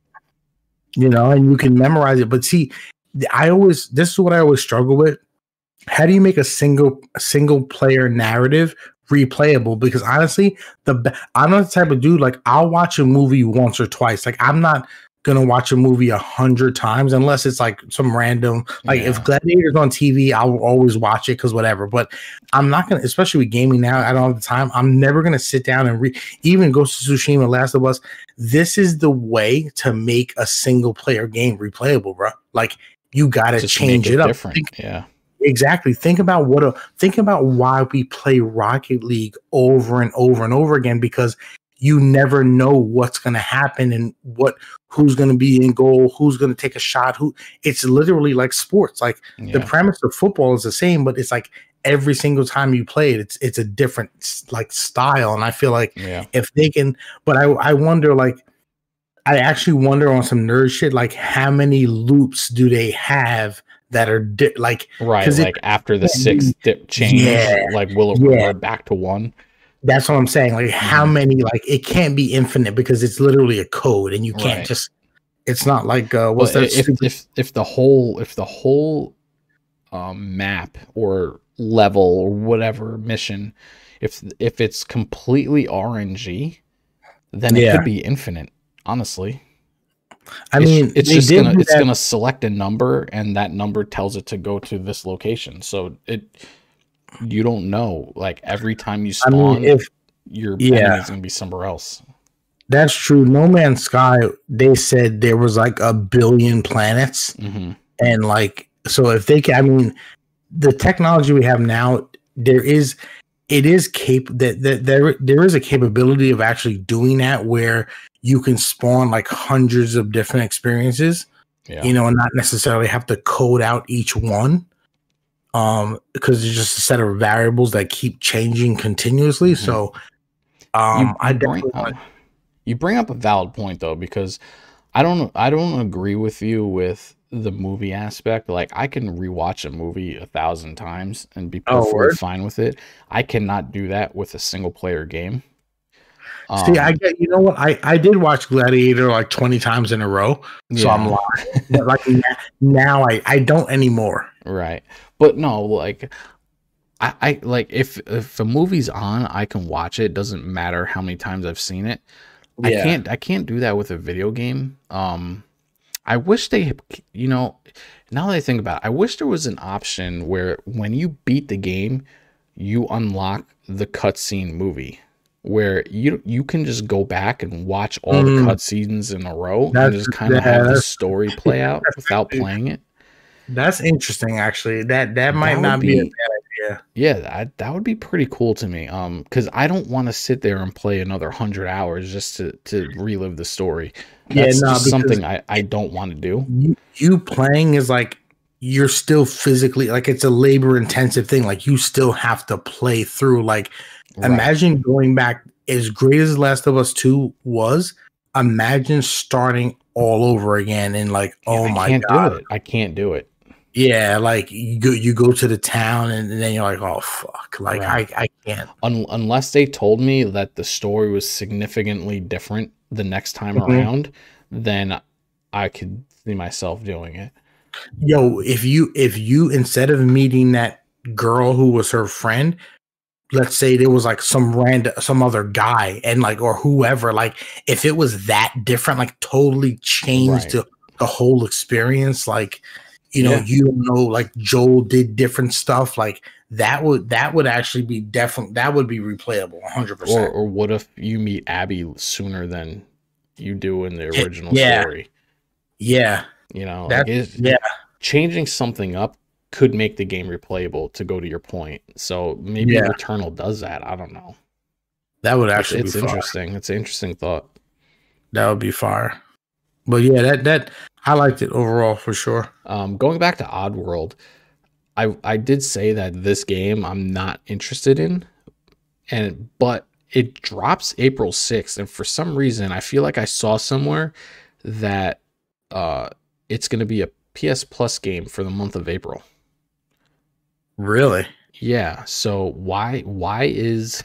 you know, and you can memorize it. But see, this is what I always struggle with. How do you make a single player narrative replayable? Because honestly, I'm not the type of dude, like I'll watch a movie once or twice. Like I'm not gonna watch a movie 100 times unless it's like some random, like if Gladiator's on TV, I'll always watch it because whatever. But I'm not gonna, especially with gaming now, I don't have the time. I'm never gonna sit down and even Ghost of Tsushima, Last of Us. This is the way to make a single player game replayable, bro. Like you gotta just change it up. Exactly. Think about why we play Rocket League over and over and over again, because you never know what's going to happen and who's going to be in goal, who's going to take a shot. It's literally like sports. Like the premise of football is the same, but it's like every single time you play it, it's a different like style. And I feel like if they can, but I wonder, like, I actually wonder on some nerd shit, like how many loops do they have that are like
after the 6th change, like will it revert back to 1?
That's what I'm saying. Like how many? Like it can't be infinite because it's literally a code, and you can't just. It's not like what's that?
If the whole map or level or whatever mission, if it's completely RNG, then it could be infinite. Honestly.
I mean,
it's gonna select a number, and that number tells it to go to this location. So you don't know. Like every time you spawn, your enemy's gonna be somewhere else.
That's true. No Man's Sky, they said there was like 1 billion planets, and like so if they can, I mean, the technology we have now, there is a capability of actually doing that where you can spawn like hundreds of different experiences, you know, and not necessarily have to code out each one, because there's just a set of variables that keep changing continuously. So,
you bring up a valid point though, because I don't agree with you with the movie aspect. Like I can rewatch a movie 1,000 times and be perfectly fine with it. I cannot do that with a single player game.
See, I get, you know what? I did watch Gladiator like 20 times in a row, so I'm lying. But like now I don't anymore.
Right. But no, like I like if a movie's on, I can watch it. Doesn't matter how many times I've seen it. I can't do that with a video game. I wish they, you know, now that I think about it, I wish there was an option where when you beat the game, you unlock the cutscene movie. where you can just go back and watch all the cutscenes in a row and just kind of have the story play out without playing it.
That's interesting, actually. That might not be a bad idea.
Yeah, that would be pretty cool to me. Because I don't want to sit there and play another 100 hours just to relive the story. That's just something I don't want to do.
You playing is like, you're still physically, like, it's a labor intensive thing. Like, you still have to play through. Like, imagine going back, as great as Last of Us 2 was, imagine starting all over again and like, oh my God.
I can't do it.
Yeah, like you go to the town and then you're like, oh fuck, like I can't.
Unless they told me that the story was significantly different the next time around, then I could see myself doing it.
Yo, if you instead of meeting that girl who was her friend, let's say there was like some other guy and like, or whoever, like if it was that different, like totally changed the whole experience, like. You know, you don't know, like Joel did different stuff. Like that would actually be definitely, that would be replayable 100%.
Or what if you meet Abby sooner than you do in the original story?
Yeah.
You know, changing something up could make the game replayable, to go to your point. So maybe Returnal does that. I don't know.
That would actually
be interesting. It's an interesting thought.
That would be fire. But yeah, that I liked it overall for sure.
Going back to Oddworld, I did say that this game I'm not interested in, but it drops April 6th, and for some reason I feel like I saw somewhere that it's going to be a PS Plus game for the month of April.
Really?
Yeah. So why is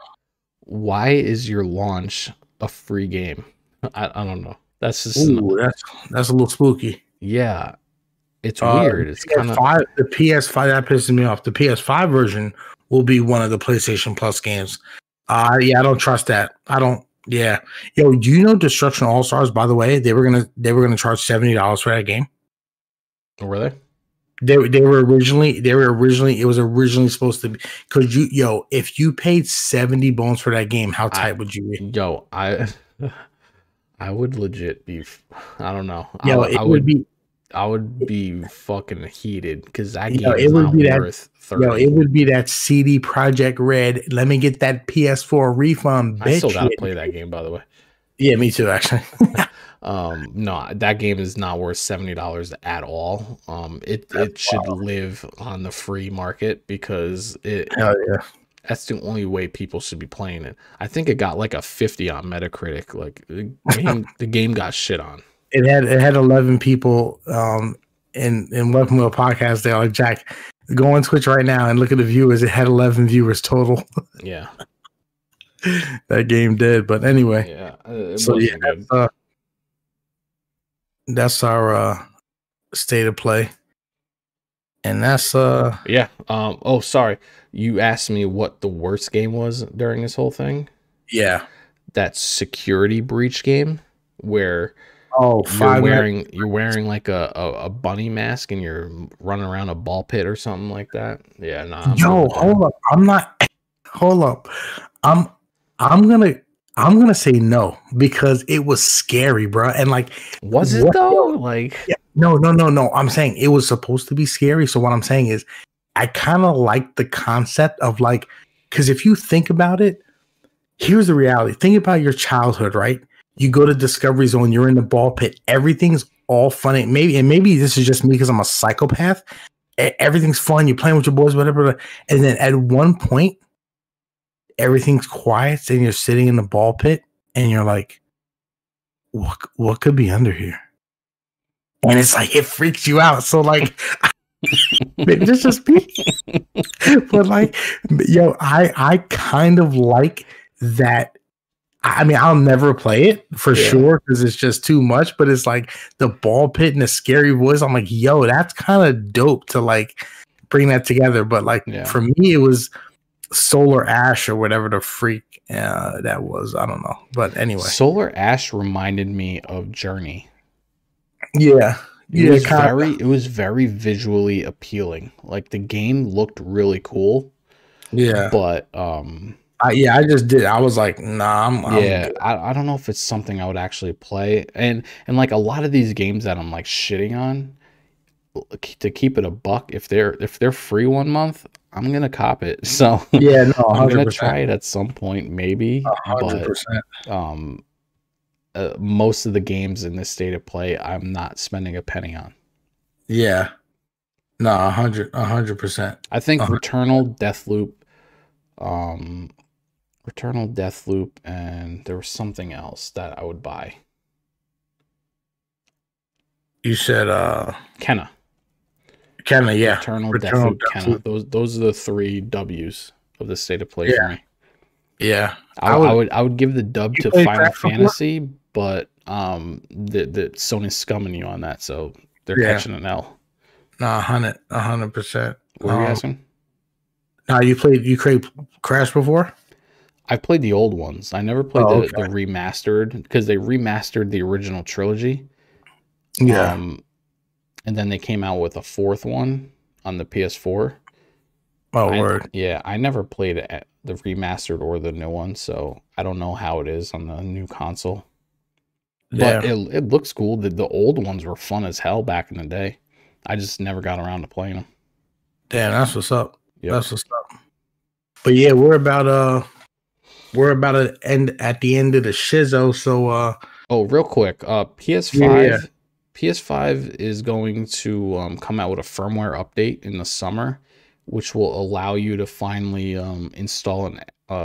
your launch a free game? I don't know. That's just
that's a little spooky.
Yeah, it's weird. It's kind of
the PS5 that pisses me off. The PS5 version will be one of the PlayStation Plus games. I don't trust that. I don't. Yeah, yo, do you know Destruction All Stars? By the way, they were gonna charge $70 for that game.
Were they?
They were originally it was originally supposed to be, because if you paid 70 bones for that game, how tight would you be?
Yo, I would legit be. I don't know.
Yo,
I would be fucking heated, because that game
it would be worth 30. Yo, it would be that CD Projekt Red. Let me get that PS4 refund, bitch.
I still gotta play that game, by the way.
Yeah, me too, actually.
No, that game is not worth $70 at all. It should live on the free market, because
hell yeah.
That's the only way people should be playing it. I think it got like a 50 on Metacritic. Like the game got shit on.
It had 11 people in Welcome to a Podcast. They're like, Jack, go on Twitch right now and look at the viewers. It had 11 viewers total.
Yeah.
That game did. But anyway.
Yeah.
So yeah, that's our state of play. And that's
yeah. Oh, sorry. You asked me what the worst game was during this whole thing.
Yeah.
That Security Breach game where you're wearing like a bunny mask and you're running around a ball pit or something like that. Yeah, no.
Yo, hold up. Hold up. I'm gonna say no, because it was scary, bro. And like,
was it though? Like,
yeah, no. I'm saying it was supposed to be scary. So what I'm saying is, I kind of like the concept of like, because if you think about it, here's the reality. Think about your childhood, right? You go to Discovery Zone, you're in the ball pit, everything's all funny. Maybe this is just me because I'm a psychopath. Everything's fun. You're playing with your boys, whatever. And then at one point, everything's quiet and you're sitting in the ball pit and you're like, what could be under here? And it's like, it freaks you out. So like, maybe it's just me. But like, yo, I kind of like that. I mean, I'll never play it for sure because it's just too much, but it's like the ball pit and the scary voice. I'm like, yo, that's kind of dope to like bring that together. But like for me, it was Solar Ash or whatever the freak that was. I don't know. But anyway,
Solar Ash reminded me of Journey.
Yeah.
It was very visually appealing. Like the game looked really cool.
Yeah.
But
I just did. I was like, nah, I'm good.
I don't know if it's something I would actually play. And like a lot of these games that I'm like shitting on, to keep it a buck, if they're free 1 month, I'm gonna cop it. So
Yeah, no, 100%.
I'm gonna try it at some point, maybe.
100%.
But most of the games in this state of play, I'm not spending a penny on.
Yeah, no, 100%.
I think Returnal, Deathloop, and there was something else that I would buy.
You said
Kenna,
yeah.
Returnal, Deathloop, Kenna. Those are the 3 W's of the state of play for me.
Yeah,
I would give the dub to Final Fantasy, but the Sony's scumming you on that, so they're catching an L.
No, 100%.
What were you asking?
Now you played Crash before?
I played the old ones. I never played the remastered, because they remastered the original trilogy.
Yeah.
And then they came out with a 4th one on the PS4.
Oh, word.
Yeah, I never played the remastered or the new one, so I don't know how it is on the new console. But it looks cool. The old ones were fun as hell back in the day. I just never got around to playing them.
Damn, that's what's up. Yep. That's what's up. But yeah, we're about at the end of the shizzo. So
real quick, PS5 PS5 is going to come out with a firmware update in the summer, which will allow you to finally install an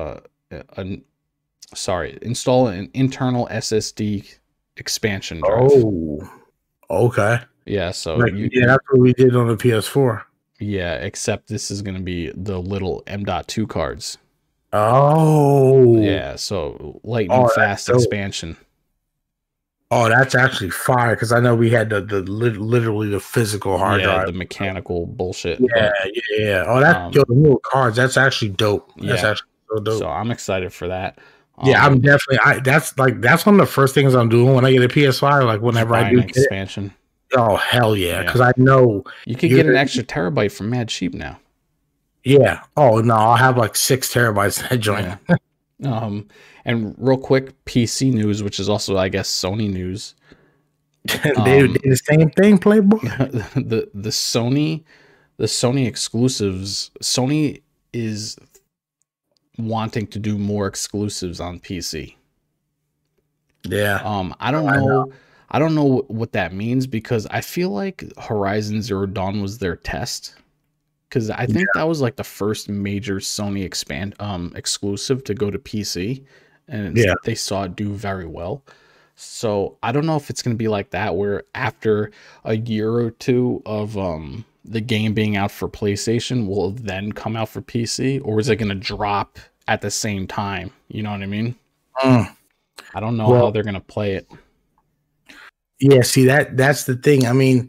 internal SSD expansion drive.
Oh, okay.
Yeah, so
that's what we did on the PS4.
Yeah, except this is going to be the little M.2 cards.
Oh,
yeah. So lightning fast expansion.
Oh, that's actually fire, because I know we had the literally the physical hard drive,
the mechanical bullshit.
Yeah. Oh, the little cards. That's actually dope. That's actually so dope.
So I'm excited for that.
Yeah, I'm definitely. That's one of the first things I'm doing when I get a PS5. Like whenever I do
expansion.
Oh hell yeah! Because I know
you could get an extra terabyte for mad cheap now.
Yeah. Oh no, I'll have like 6 terabytes in that joint.
Yeah. And real quick, PC news, which is also, I guess, Sony news.
They did the same thing, Playboy.
the Sony exclusives. Sony is wanting to do more exclusives on PC.
Yeah.
I don't know what that means, because I feel like Horizon Zero Dawn was their test. Because I think that was like the first major Sony exclusive to go to PC, and they saw it do very well. So I don't know if it's going to be like that, where after a year or two of the game being out for PlayStation will then come out for PC, or is it going to drop at the same time? You know what I mean? I don't know how they're going to play it. Yeah, see, that's the thing. I mean,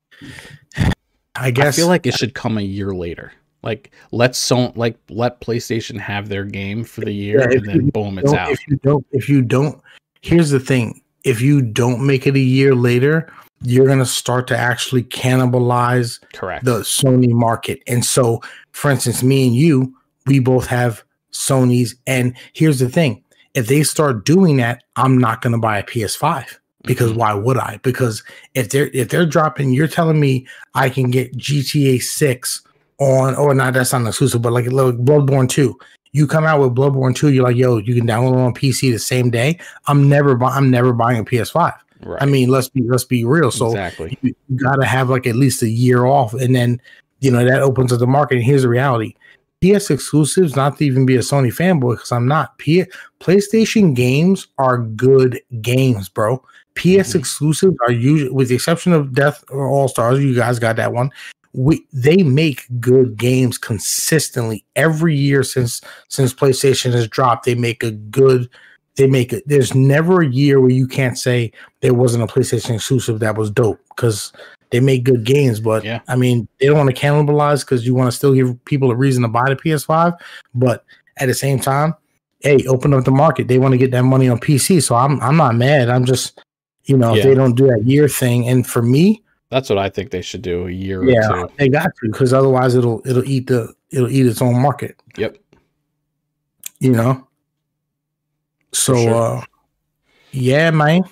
I feel like it should come a year later. Like let PlayStation have their game for the year, and then boom, it's out.
If you don't, here's the thing: if you don't make it a year later, you're gonna start to actually cannibalize the Sony market. And so, for instance, me and you, we both have Sonys, and here's the thing: if they start doing that, I'm not gonna buy a PS5. Because why would I? Because if they're dropping, you're telling me I can get GTA 6 on, or not, that's not exclusive, but like Bloodborne 2. You come out with Bloodborne 2, you're like, yo, you can download it on PC the same day. I'm never buying a PS5. Right. I mean, let's be real. So you gotta have like at least a year off, and then that opens up the market. And here's the reality: PS exclusives, not to even be a Sony fanboy, because I'm not. PlayStation games are good games, bro. PS exclusives are usually, with the exception of Death or All Stars, you guys got that one. They make good games consistently every year since PlayStation has dropped. There's never a year where you can't say there wasn't a PlayStation exclusive that was dope, because they make good games. But I mean, they don't want to cannibalize, because you want to still give people a reason to buy the PS5. But at the same time, hey, open up the market. They want to get that money on PC. So I'm not mad. I'm just, if they don't do that year thing. And for me,
that's what I think they should do, a year or two.
Yeah, they got to, because otherwise it'll eat its own market.
Yep.
you know. So
sure.
yeah, man.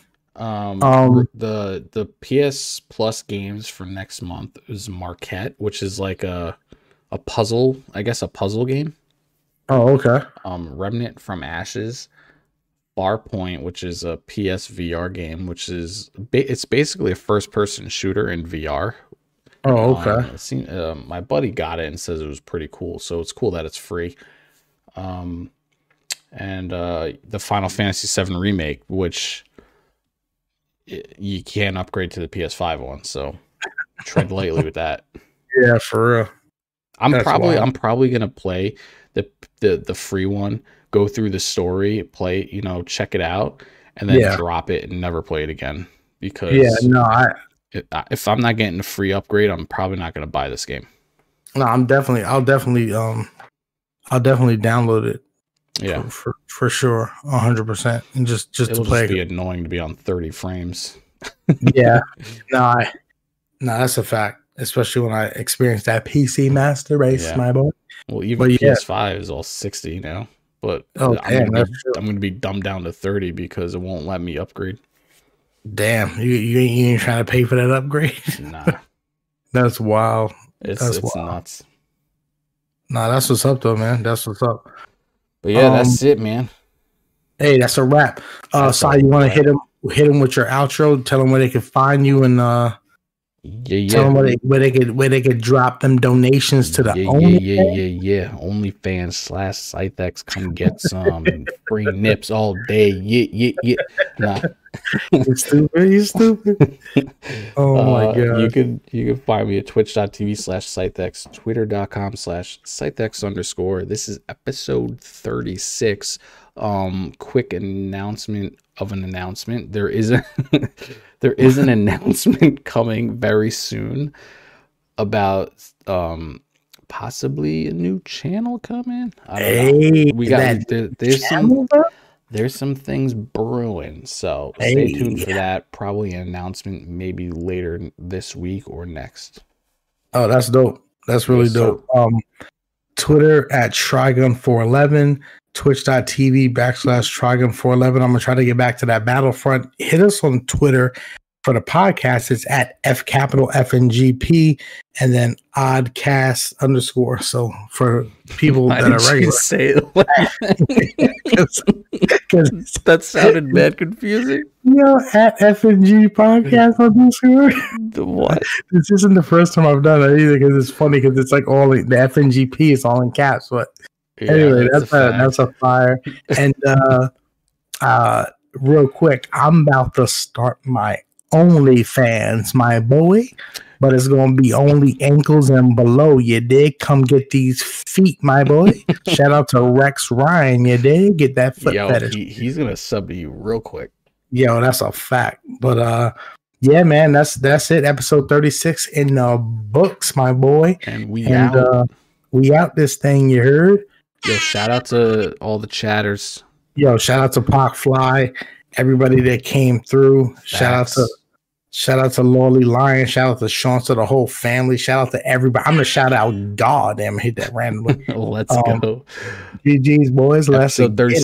The PS Plus games for next month is Marquette, which is like a puzzle, I guess a puzzle game.
Oh, okay.
Remnant from Ashes, Farpoint, which is a PSVR game, which is it's basically a first person shooter in VR.
Oh, okay.
It seemed, my buddy got it and says it was pretty cool, so it's cool that it's free. And the Final Fantasy VII remake, which you can't upgrade to the PS5 one, so tread lightly with that.
Yeah, for real.
I'm probably gonna play the free one, go through the story, play, check it out, and then drop it and never play it again. Because if I'm not getting a free upgrade, I'm probably not gonna buy this game.
No, I'll definitely download it.
Yeah,
for sure, 100%, and just to play.
It'll be annoying to be on 30 frames.
Yeah, no, that's a fact. Especially when I experienced that PC master race, my boy.
Well, even PS5 is all 60 now, but I'm going to be dumbed down to 30 because it won't let me upgrade.
Damn, you ain't trying to pay for that upgrade?
Nah,
that's wild.
It's nuts.
Nah, that's what's up though, man. That's what's up.
But yeah, that's it, man.
Hey, that's a wrap. So you want to hit them with your outro? Tell them where they can find you and tell them where they could drop them donations to the
OnlyFans / Scythex. Come get some free nips all day. Nah.
You stupid. Oh my god.
You can find me at twitch.tv /Scythex, twitter.com/Scythex_. This is episode 36. Quick announcement of an announcement. There is an announcement coming very soon about possibly a new channel coming. I don't know. There's some things brewing, so stay tuned for that. Probably an announcement maybe later this week or next.
Oh, that's dope. That's really dope. Twitter at Trigun411, twitch.tv /Trigun411. I'm gonna try to get back to that Battlefront. Hit us on Twitter for the podcast. It's at FNGP and then oddcast _. So for people that are regular,
say it that sounded mad confusing.
At FNG podcast _
The what?
This isn't the first time I've done it either, because it's funny because it's like all the FNGP is all in caps. But anyway, that's a fire. And real quick, I'm about to start my OnlyFans, my boy, but it's gonna be only ankles and below. You dig? Come get these feet, my boy. Shout out to Rex Ryan. You dig? Get that foot fetish.
He's gonna sub to you real quick.
Yo, that's a fact. But yeah, man, that's it. Episode 36 in the books, my boy.
And we out
this thing. You heard?
Yo, shout out to all the chatters.
Yo, shout out to Pac Fly, everybody that came through. Shout out to Lolly Lion. Shout out to Sean, to the whole family. Shout out to everybody. I'm gonna shout out God. Damn, hit that randomly.
Let's go.
GG's boys. Let's
Episode 36.